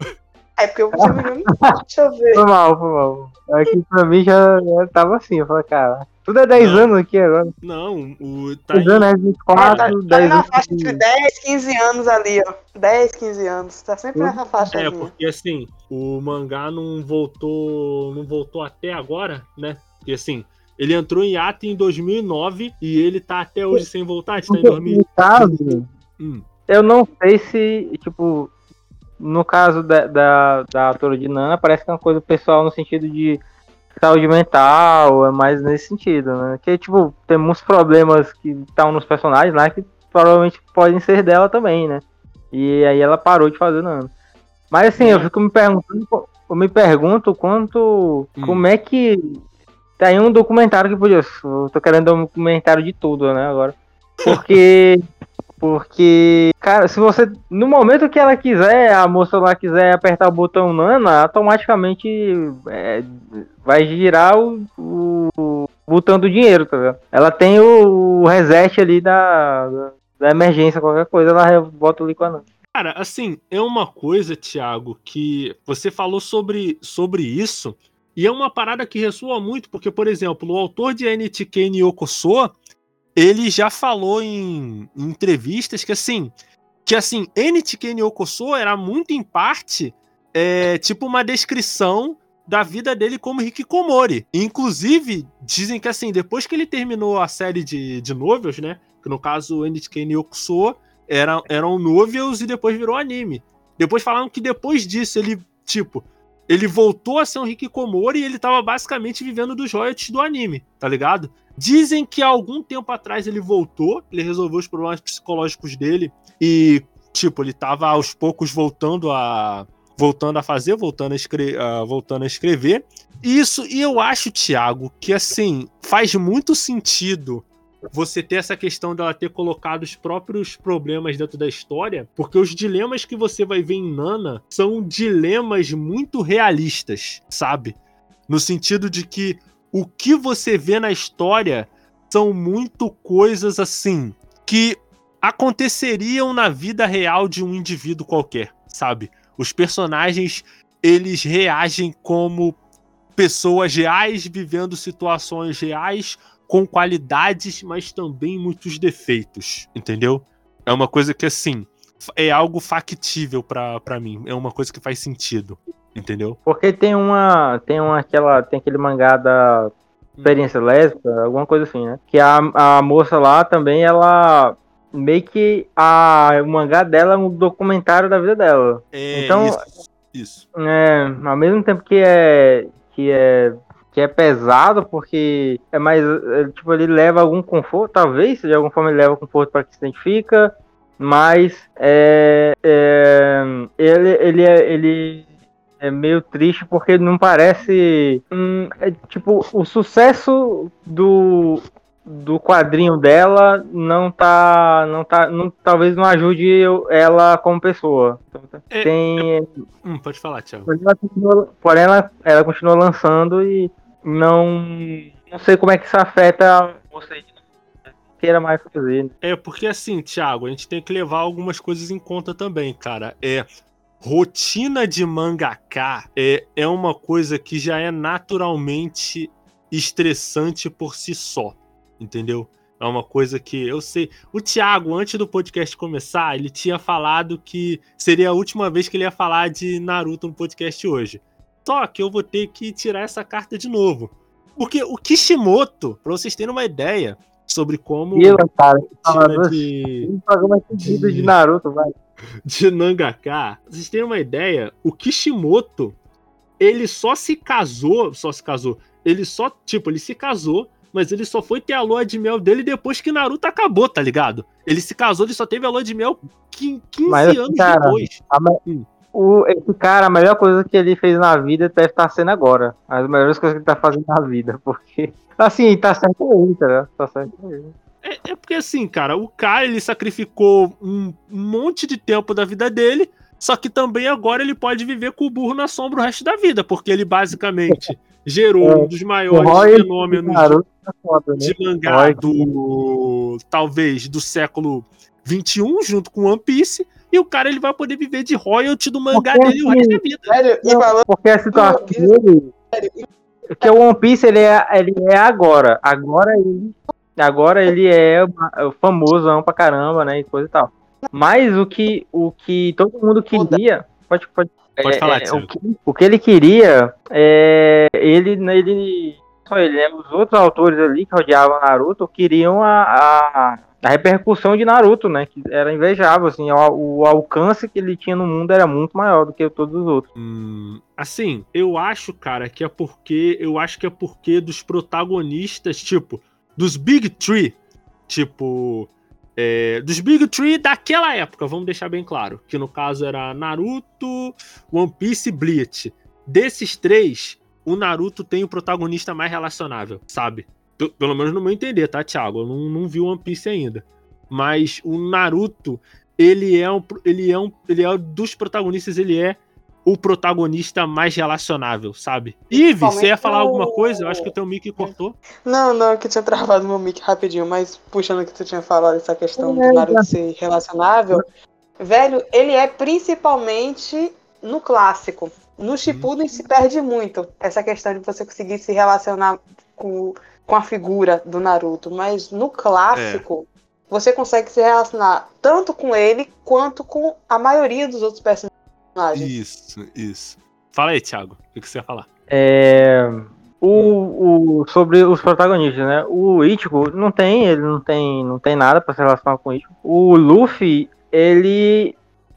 É porque eu você me viu. Deixa eu ver.
Foi mal, foi mal. Aqui pra mim já, já tava assim. Eu falei, cara, tudo é dez
Não.
anos aqui agora.
Não, o tá
dez
em...
anos é vinte e
Ah, tá,
quatro,
tá
dez
na
anos.
faixa de dez, quinze anos ali, ó. dez, quinze anos. Tá sempre nessa faixa.
É, porque assim, o mangá não voltou, não voltou até agora, né? Porque assim, ele entrou em hiato em dois mil e nove e ele tá até hoje sem voltar, a gente tá em dois mil e vinte.
No caso,
Hum.
eu não sei se, tipo, no caso da, da, da autora de Nana, parece que é uma coisa pessoal no sentido de saúde mental, é mais nesse sentido, né? Que, tipo, tem muitos problemas que estão nos personagens lá que provavelmente podem ser dela também, né? E aí ela parou de fazer Nana. Mas assim,
É.
eu fico me perguntando, eu me pergunto quanto,
Hum.
como é que tem um documentário que podia, eu tô querendo um documentário de tudo, né, agora. Porque Porque, cara, se você. No momento que ela quiser, a moça lá quiser apertar o botão Nana, automaticamente é, vai girar o, o, o botão do dinheiro, tá vendo? Ela tem o, o reset ali da, da emergência, qualquer coisa, ela bota ali com a Nana.
Cara, assim, é uma coisa, Thiago, que você falou sobre, sobre isso, e é uma parada que ressoa muito, porque, por exemplo, o autor de N T K Nyokoso, ele já falou em, em entrevistas que assim, que assim, N T K Nyokoso era muito em parte é, tipo uma descrição da vida dele como hikikomori. Inclusive, dizem que assim, depois que ele terminou a série de, de novels, né, que no caso N T K Nyokoso era, eram novels e depois virou anime. Depois falaram que depois disso ele, tipo, ele voltou a ser um hikikomori e ele tava basicamente vivendo dos royalties do anime, tá ligado? Dizem que há algum tempo atrás ele voltou, ele resolveu os problemas psicológicos dele e, tipo, ele tava aos poucos voltando a voltando a fazer, voltando a, escre- uh, voltando a escrever. Isso, e eu acho, Thiago, que, assim, faz muito sentido você ter essa questão dela ter colocado os próprios problemas dentro da história, porque os dilemas que você vai ver em Nana são dilemas muito realistas, sabe? No sentido de que o que você vê na história são muito coisas assim que aconteceriam na vida real de um indivíduo qualquer, sabe? Os personagens, eles reagem como pessoas reais, vivendo situações reais, com qualidades, mas também muitos defeitos, entendeu? É uma coisa que, assim, é algo factível pra, pra mim, é uma coisa que faz sentido. Entendeu?
Porque tem uma. Tem uma aquela. Tem aquele mangá da experiência lésbica, alguma coisa assim, né? Que a, a moça lá também, ela. Meio que a, o mangá dela é um documentário da vida dela.
É,
então,
isso. isso.
É, ao mesmo tempo que é. Que é. Que é pesado, porque é mais. É, tipo, ele leva algum conforto, talvez, de alguma forma ele leva conforto para que se identifica. Mas é, é, ele, ele, é, ele é meio triste porque não parece. Hum, é, tipo, o sucesso do, do quadrinho dela não tá. Não tá não, talvez não ajude ela como pessoa.
É,
Tem.
Hum, pode falar, Thiago.
Porém, ela continua, porém ela, ela continua lançando e não. Não sei como é que isso afeta você. queira mais fazer.
É, porque assim, Thiago, a gente tem que levar algumas coisas em conta também, cara. É, rotina de mangaka é, é uma coisa que já é naturalmente estressante por si só, entendeu? É uma coisa que eu sei. O Thiago, antes do podcast começar, ele tinha falado que seria a última vez que ele ia falar de Naruto no podcast hoje. Só que eu vou ter que tirar essa carta de novo. Porque o Kishimoto, pra vocês terem uma ideia sobre como...
Pila, cara,
rotina de,
um programa seguido de Naruto, vai.
de mangaka, pra vocês terem uma ideia, o Kishimoto, ele só se casou, só se casou, ele só, tipo, ele se casou, mas ele só foi ter a lua de mel dele depois que Naruto acabou, tá ligado? Ele se casou, ele só teve a lua de mel quinze
mas,
anos
cara,
depois.
A,
hum.
o, esse cara, a melhor coisa que ele fez na vida deve estar sendo agora. As melhores coisas que ele tá fazendo na vida, porque, assim, tá certo ele, tá, tá certo ele.
É, é porque assim, cara, o cara, ele sacrificou um monte de tempo da vida dele, só que também agora ele pode viver com o burro na sombra o resto da vida, porque ele basicamente gerou é, um dos maiores fenômenos de, foda, né? de mangá Roy, do, talvez, do século vinte e um, junto com One Piece, e o cara ele vai poder viver de royalty do mangá porque, dele o resto da vida.
Sério, não, falando, porque a situação dele... Porque o One Piece, ele é, ele é agora. Agora ele... Agora ele é famosão pra caramba, né, e coisa e tal. Mas o que, o que todo mundo queria... Pode, pode,
pode
é,
falar,
é, o, que, o que ele queria, é, ele, ele... Só ele, né, os outros autores ali que rodeavam Naruto queriam a, a, a repercussão de Naruto, né, que era invejável, assim, o, o alcance que ele tinha no mundo era muito maior do que todos os outros.
Hum, assim, eu acho, cara, que é porque... Eu acho que é porque dos protagonistas, tipo... Dos Big Three, tipo, é, dos Big Three daquela época, vamos deixar bem claro, que no caso era Naruto, One Piece e Bleach. Desses três, o Naruto tem o protagonista mais relacionável, sabe? P- pelo menos no meu entender, tá, Thiago? Eu não, não vi One Piece ainda. Mas o Naruto, ele é um, ele é um, ele é um dos protagonistas, ele é o protagonista mais relacionável, sabe? Ive, você ia falar alguma coisa? Eu acho que o teu mic cortou.
Não, não, que eu tinha travado meu mic rapidinho, mas puxando que tu tinha falado essa questão do Naruto ser relacionável, velho, ele é principalmente no clássico. No Shippuden hum. se perde muito essa questão de você conseguir se relacionar com, com a figura do Naruto, mas no clássico é. você consegue se relacionar tanto com ele quanto com a maioria dos outros personagens.
Isso, isso. Fala aí, Thiago, o que você ia falar?
É, o, o, sobre os protagonistas, né? O Ichigo não tem, ele não tem, não tem nada pra se relacionar com o Ichigo. O Luffy, ele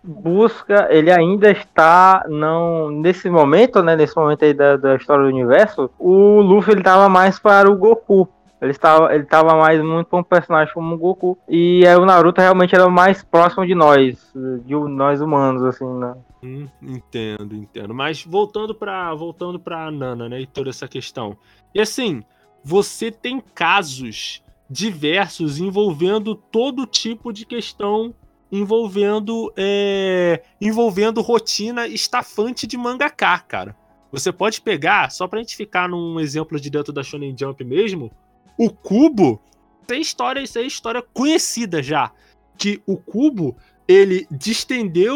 busca, ele ainda está, não, nesse momento, né? Nesse momento aí da, da história do universo, o Luffy ele tava mais para o Goku. Ele estava, ele estava mais muito com um personagem como o Goku. E aí o Naruto realmente era mais próximo de nós, de nós humanos, assim, né?
Hum, entendo, entendo. Mas voltando pra, voltando pra Nana, né, e toda essa questão. E assim, você tem casos diversos envolvendo todo tipo de questão envolvendo, é, envolvendo rotina estafante de mangaka, cara. Você pode pegar, só pra gente ficar num exemplo de dentro da Shonen Jump mesmo, o Kubo, tem história, isso é história conhecida já, que o Kubo, ele distendeu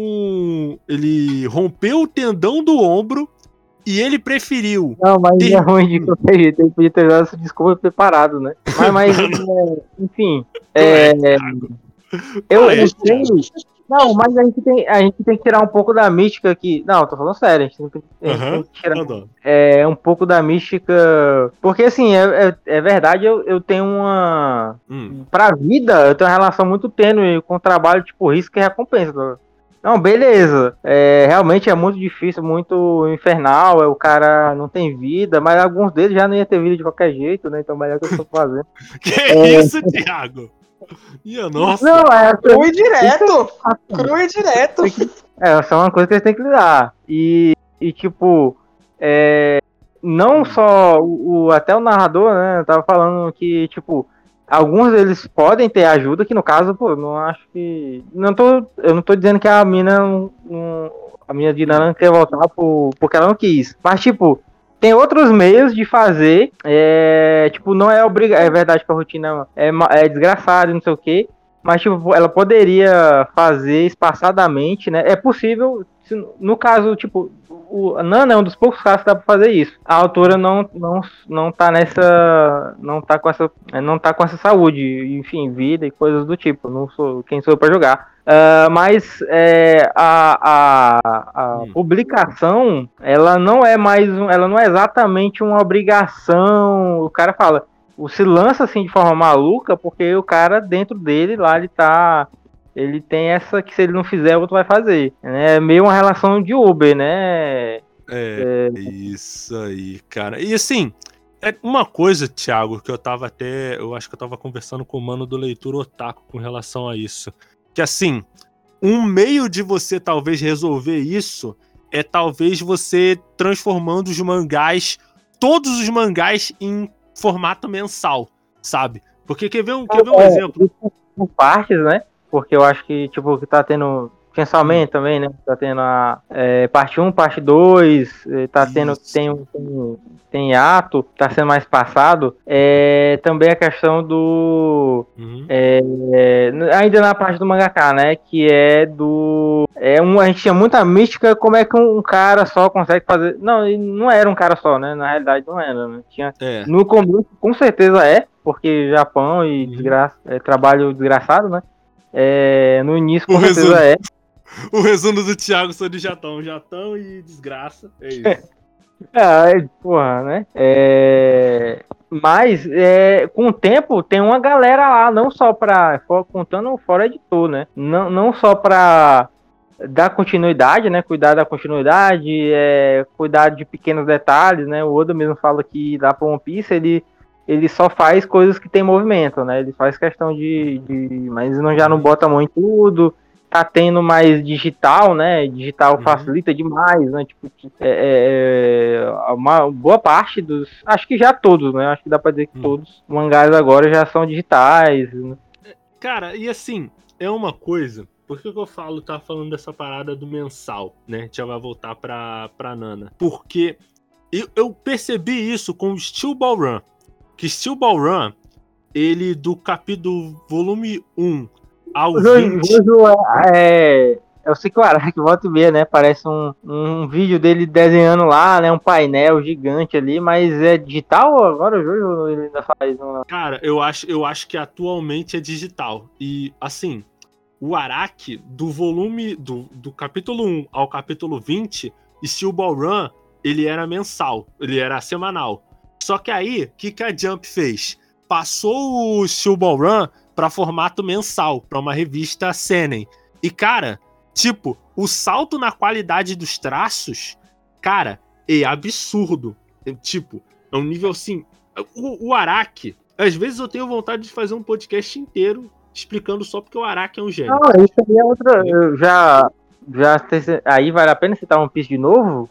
um, ele rompeu o tendão do ombro e ele preferiu...
Não, mas ter... é ruim de qualquer jeito, ele podia ter dado essa desculpa preparado, né? Mas, mas é, enfim, é, é, eu, eu sei... Não, mas a gente, tem, a gente tem que tirar um pouco da mística aqui. Não, tô falando sério, a gente tem que, a gente uhum, tem que tirar é, um pouco da mística. Porque assim, é, é, é verdade, eu, eu tenho uma. Hum. Pra vida, eu tenho uma relação muito tênue com o trabalho, tipo, risco e recompensa. Não, beleza. É, realmente é muito difícil, muito infernal. É, o cara não tem vida, mas alguns deles já não ia ter vida de qualquer jeito, né? Então, melhor que eu tô fazendo.
Que é isso, Thiago? Minha nossa.
Não, é
cru e direto. Cru e direto.
É, essa é uma coisa que eles têm que lidar. E, e tipo, é, não só o, o até o narrador, né, tava falando que, tipo, alguns deles podem ter ajuda, que no caso, pô, não acho que não tô, eu não tô dizendo que a mina não, a mina de Nana quer voltar por, porque ela não quis. Mas tipo, tem outros meios de fazer, é, tipo, não é obrigado, é verdade que a rotina é, é desgraçada e não sei o que, mas tipo, ela poderia fazer espaçadamente, né? É possível, no caso, tipo, o Nana é um dos poucos casos que dá pra fazer isso. A autora não, não, não tá nessa, não tá com essa, não tá com essa saúde, enfim, vida e coisas do tipo, não sou quem sou eu pra jogar. Uh, mas é, a, a, a hum. publicação, ela não é mais, um, ela não é exatamente uma obrigação. O cara fala, se lança assim de forma maluca, porque o cara dentro dele lá ele tá, ele tem essa que se ele não fizer, o outro vai fazer. É meio uma relação de Uber, né?
É, é... isso aí, cara. E assim, é uma coisa, Thiago, que eu tava até, eu acho que eu tava conversando com o mano do Leitura Otaku com relação a isso. Que assim, um meio de você talvez resolver isso é talvez você transformando os mangás, todos os mangás em formato mensal, sabe? Porque quer ver um, quer ver um
é,
exemplo?
Por partes, né? Porque eu acho que, tipo, que tá tendo mensalmente hum. também, né? Tá tendo a é, parte um, parte dois, tá tendo, tem, tem, tem ato, tá sendo mais passado. É, também a questão do... Uhum. É, é, ainda na parte do mangaka, né? Que é do... É um, a gente tinha muita mística, como é que um, um cara só consegue fazer... Não, não era um cara só, né? Na realidade não era, né? Tinha, é. No começo, com certeza é, porque Japão e uhum. desgraça, é, trabalho desgraçado, né? É, no início, com o certeza resumo, é.
O resumo do Thiago sobre Jatão. Jatão e desgraça. É isso.
É, porra, né? É, mas, é, com o tempo, tem uma galera lá, não só pra... Contando fora editor, né? Não, não só pra dar continuidade, né? Cuidar da continuidade, é, cuidar de pequenos detalhes, né? O Oda mesmo fala que lá pro One Piece, ele... ele só faz coisas que tem movimento, né? Ele faz questão de... de mas não, já não bota a mão em tudo. Tá tendo mais digital, né? Digital facilita uhum. demais, né? Tipo, é, é, uma boa parte dos... Acho que já todos, né? Acho que dá pra dizer que uhum. todos os mangás agora já são digitais. Né?
Cara, e assim, é uma coisa... Por que que eu falo, tá falando dessa parada do mensal, né? Já vai voltar pra, pra Nana. Porque eu, eu percebi isso com o Steel Ball Run. Que Steel Ball Run, ele do capítulo volume um ao vinte...
É, eu sei que o Araki volta e meia, né? Parece um, um vídeo dele desenhando lá, né? Um painel gigante ali, mas é digital agora o Jojo ele ainda faz uma...
Cara, eu acho, eu acho que atualmente é digital. E, assim, o Araki, do volume... Do, do capítulo um ao capítulo vinte, Steel Ball Run, ele era mensal. Ele era semanal. Só que aí, o que, que a Jump fez? Passou o Steel Ball Run pra formato mensal, pra uma revista seinen. E, cara, tipo, o salto na qualidade dos traços, cara, é absurdo. É, tipo, é um nível assim... O, o Araki, às vezes eu tenho vontade de fazer um podcast inteiro explicando só porque o Araki é um gênio.
Não, isso aí é outra... Eu já, já... Aí vale a pena citar One Piece de novo?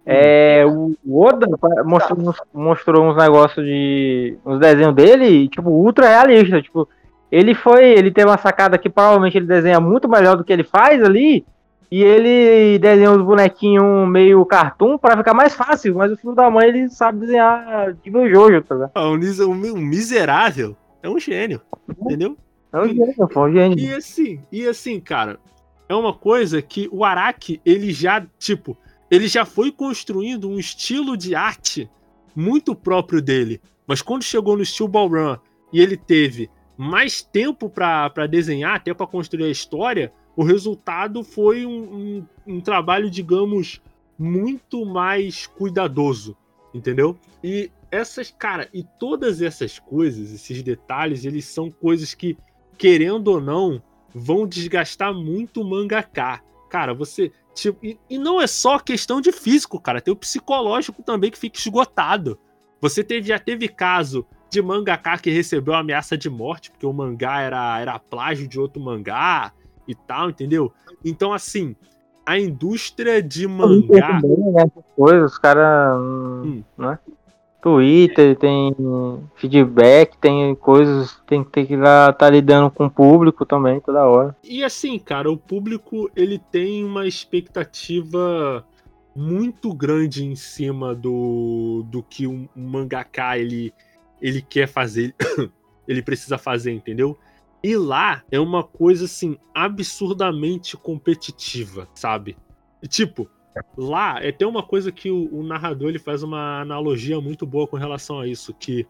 É, o Oda mostrou, mostrou uns negócios de... uns desenhos dele, tipo, ultra realista, tipo... Ele foi, ele tem uma sacada que provavelmente ele desenha muito melhor do que ele faz ali, e ele desenha uns bonequinhos meio cartoon pra ficar mais fácil, mas o filho da mãe ele sabe desenhar de meu Jojo, tá ligado?
Ah, um, um miserável é um gênio, entendeu?
É um gênio, pô, um gênio.
E assim, e assim, cara, é uma coisa que o Araki, ele já, tipo, ele já foi construindo um estilo de arte muito próprio dele, mas quando chegou no Steel Ball Run e ele teve mais tempo pra, pra desenhar, até pra construir a história, o resultado foi um, um, um trabalho, digamos, muito mais cuidadoso, entendeu? E essas, cara, e todas essas coisas, esses detalhes, eles são coisas que, querendo ou não, vão desgastar muito o mangaka. Cara, você... Tipo, e, e não é só questão de físico, cara, tem o psicológico também que fica esgotado. Você teve, já teve caso de mangaka que recebeu ameaça de morte porque o mangá era, era plágio de outro mangá e tal, entendeu? Então, assim, a indústria de mangá...
Também, né, coisas, os caras... Hum. Né? Twitter, tem feedback, tem coisas, tem que ter que estar tá lidando com o público também toda hora.
E assim, cara, o público, ele tem uma expectativa muito grande em cima do, do que um, um mangaka ele, ele quer fazer, ele precisa fazer, entendeu? E lá é uma coisa, assim, absurdamente competitiva, sabe? E, tipo, lá é até uma coisa que o, o narrador ele faz uma analogia muito boa com relação a isso, que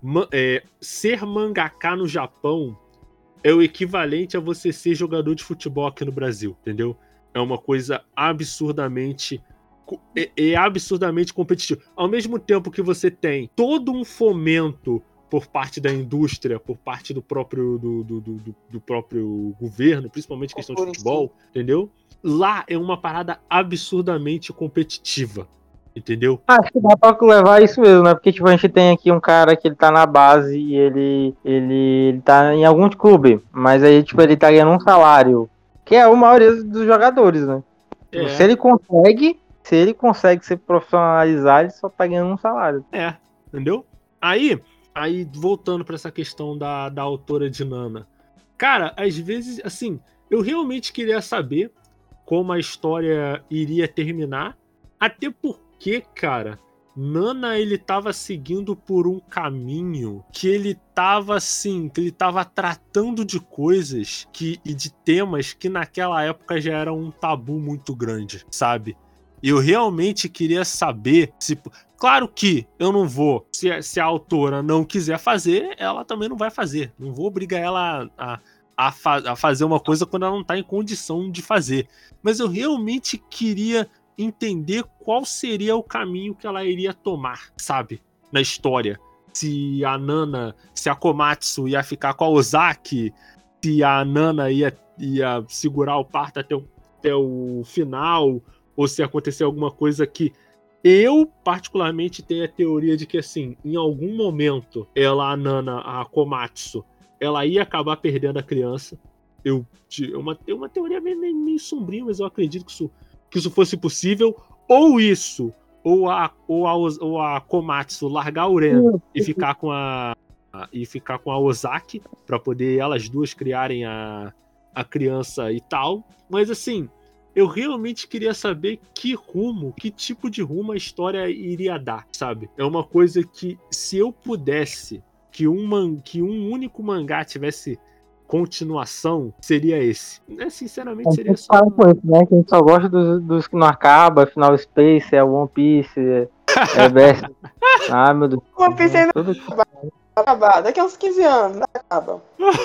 é, ser mangaka no Japão é o equivalente a você ser jogador de futebol aqui no Brasil, entendeu? É uma coisa absurdamente... É, é absurdamente competitivo. Ao mesmo tempo que você tem todo um fomento por parte da indústria, por parte do próprio, do, do, do, do próprio governo, principalmente questão de futebol, entendeu? Lá é uma parada absurdamente competitiva, entendeu?
Acho que dá pra levar isso mesmo, né? Porque tipo, a gente tem aqui um cara que ele tá na base e ele, ele, ele tá em algum clube, mas aí tipo, ele tá ganhando um salário, que é a maioria dos jogadores, né? É. Se ele consegue, se ele consegue se profissionalizar, ele só tá ganhando um salário.
É, entendeu? Aí... Aí, voltando pra essa questão da, da autora de Nana. Cara, às vezes, assim, eu realmente queria saber como a história iria terminar. Até porque, cara, Nana, ele tava seguindo por um caminho que ele tava, assim, que ele tava tratando de coisas que, e de temas que naquela época já eram um tabu muito grande, sabe? E eu realmente queria saber se... Claro que eu não vou... Se a, se a autora não quiser fazer, ela também não vai fazer. Não vou obrigar ela a, a, fa, a fazer uma coisa quando ela não tá em condição de fazer. Mas eu realmente queria entender qual seria o caminho que ela iria tomar, sabe? Na história. Se a Nana... Se a Komatsu ia ficar com a Ozaki. Se a Nana ia, ia segurar o parto até o, até o final... Ou se acontecer alguma coisa que eu, particularmente, tenho a teoria de que, assim, em algum momento, ela, a Nana, a Komatsu, ela ia acabar perdendo a criança. Eu é uma, é uma teoria meio, meio, meio sombria, mas eu acredito que isso, que isso fosse possível. Ou isso, ou a, ou a, ou a Komatsu largar o Ren e ficar com a, a, e ficar com a Ozaki, pra poder elas duas criarem a, a criança e tal. Mas, assim... Eu realmente queria saber que rumo, que tipo de rumo a história iria dar, sabe? É uma coisa que, se eu pudesse que um, man, que um único mangá tivesse continuação, seria esse. É, sinceramente, seria só...
Um... Com isso, né? Que a gente só gosta dos, dos que não acaba, Final Space, é One Piece, é, é Best. Ah, meu Deus.
One Piece ainda Tudo... vai acabar. Daqui a uns quinze anos, acaba.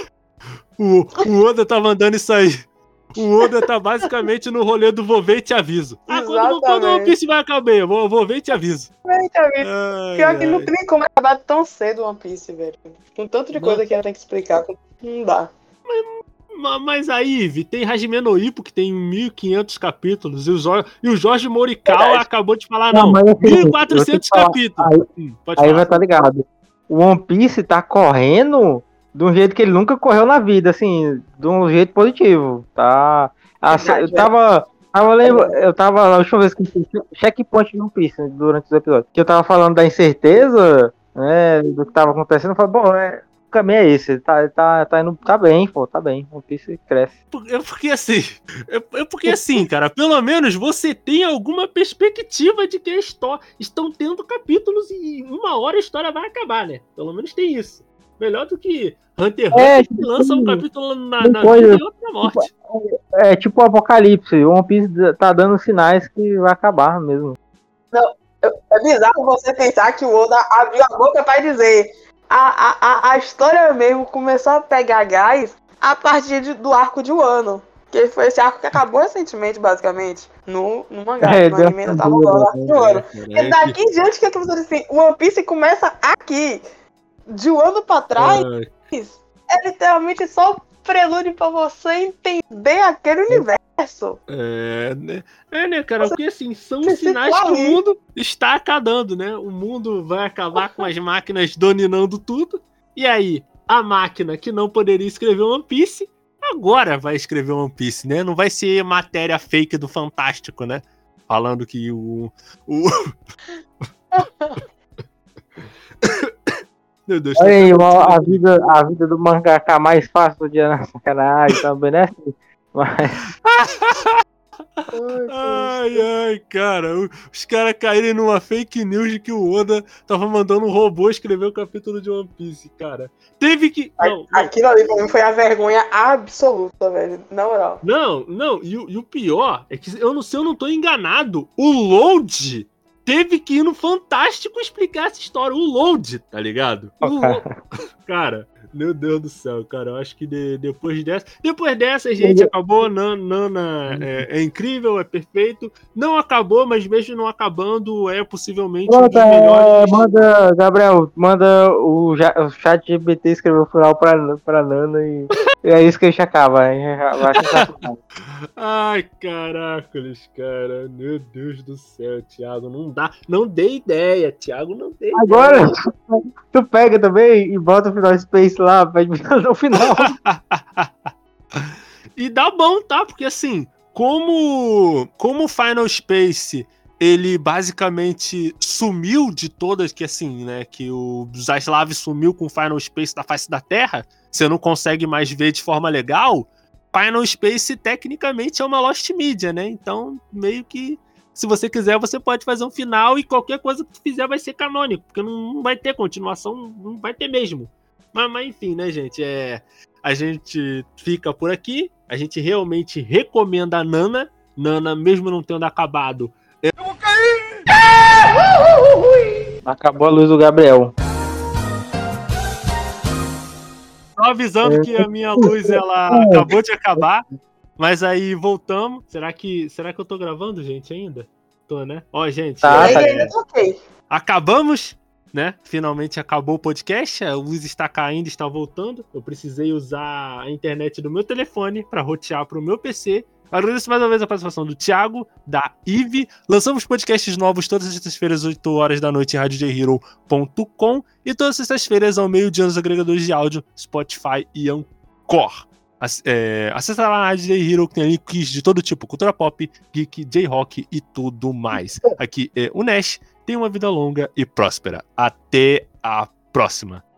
o, o Oda tá mandando isso aí. O Oda tá basicamente no rolê do vou ver e te aviso. Ah, quando, quando o One Piece vai acabar, eu vou, vou ver e te aviso.
Vou ver e te aviso. Ai, Pior ai. que não tem como acabar tão cedo o One Piece, velho. Com tanto de coisa não. que ela tem que explicar, não dá.
Mas, mas aí, Vi, tem Hajime no Ippo, que tem mil e quinhentos capítulos, e o, Jorge, e o Jorge Morikawa Verdade. acabou de falar, não, não assim, mil e quatrocentos capítulos.
Aí, hum, pode aí falar. Vai estar tá ligado. O One Piece tá correndo... de um jeito que ele nunca correu na vida, assim, de um jeito positivo, tá? Ah, eu tava, tava lembrando, eu tava, a última vez que eu fiz checkpoint no Piece, né, durante os episódios, que eu tava falando da incerteza, né, do que tava acontecendo, eu falei, bom, é, o caminho é esse, ele tá, ele tá, tá indo, tá bem, pô, tá bem, o Piece cresce.
É porque assim, é porque assim, cara, pelo menos você tem alguma perspectiva de que a história, estão tendo capítulos e uma hora a história vai acabar, né? Pelo menos tem isso. Melhor do que Hunter x Hunter,
é,
que lança um capítulo na, na vida e outro na morte.
Tipo, é tipo o Apocalipse. O One Piece tá dando sinais que vai acabar mesmo.
Não, é bizarro você pensar que o Oda abriu a boca pra dizer a, a, a história mesmo começou a pegar gás a partir de, do arco de Wano. Que foi esse arco que acabou recentemente, basicamente, no, no mangá. É, no anime ainda tá rolando o arco de Wano. É, é, e daqui em diante, que é que você diz assim, o One Piece começa aqui. De um ano pra trás, é, é literalmente só o prelúdio pra você entender aquele universo.
É, né? É, né, cara? Porque assim, são sinais que o mundo está acabando, né? O mundo vai acabar com as máquinas dominando tudo. E aí, a máquina que não poderia escrever One Piece, agora vai escrever One Piece, né? Não vai ser matéria fake do Fantástico, né? Falando que o... o...
Meu Deus, olha aí, a, a, vida, a vida do mangaka mais fácil do dia na sacanagem também, né? Mas...
Ai, ai, cara. Os caras caírem numa fake news de que o Oda tava mandando um robô escrever o capítulo de One Piece, cara. Teve que. Não, não.
Aquilo ali pra mim foi a vergonha absoluta, velho. Na moral.
Não, não. E, e o pior é que eu não sei, eu não tô enganado. O Load teve que ir no Fantástico explicar essa história. O Load, tá ligado? O Load. Cara. Meu Deus do céu, cara, eu acho que de, depois dessa... Depois dessa, gente, acabou, Nana, Nana é, é incrível, é perfeito. Não acabou, mas mesmo não acabando, é possivelmente
Pronto,
um dos melhores...
É, manda, Gabriel, manda o, o chat G P T escrever o final pra, pra Nana e, e é isso que a gente acaba. A gente acaba.
Ai, caracoles, cara, meu Deus do céu, Thiago, não dá, não dê ideia, Thiago, não dê
Agora,
ideia.
tu pega também e bota o final Space lá, pede no final.
E dá bom, tá? Porque assim, como como o Final Space, ele basicamente sumiu de todas, que assim, né, que o Zaslav sumiu com o Final Space da face da Terra, você não consegue mais ver de forma legal, Final Space tecnicamente é uma Lost Media, né? Então, meio que se você quiser, você pode fazer um final e qualquer coisa que fizer vai ser canônico, porque não, não vai ter continuação, não vai ter mesmo. Mas, mas enfim, né, gente? É, a gente fica por aqui, a gente realmente recomenda a Nana. Nana, mesmo não tendo acabado... Eu vou cair!
Acabou a luz do Gabriel.
Só avisando que a minha luz, ela acabou de acabar. Mas aí voltamos. Será que, será que eu tô gravando, gente, ainda? Tô, né? Ó, gente.
Tá,
é...
tá.
ainda toquei.
Acabamos, né? Finalmente acabou o podcast. A luz está caindo, está voltando. Eu precisei usar a internet do meu telefone para rotear para o meu P C. Agradeço mais uma vez a participação do Thiago, da Ive. Lançamos podcasts novos todas as sextas-feiras, oito horas da noite, em rádio j hero ponto com. E todas as sextas-feiras, ao meio-dia, nos agregadores de áudio, Spotify e Anchor. É, acessa lá na Rádio J Hero, que tem links de todo tipo, cultura pop, geek, J-rock e tudo mais. Aqui é o Nash, tenha uma vida longa e próspera. Até a próxima.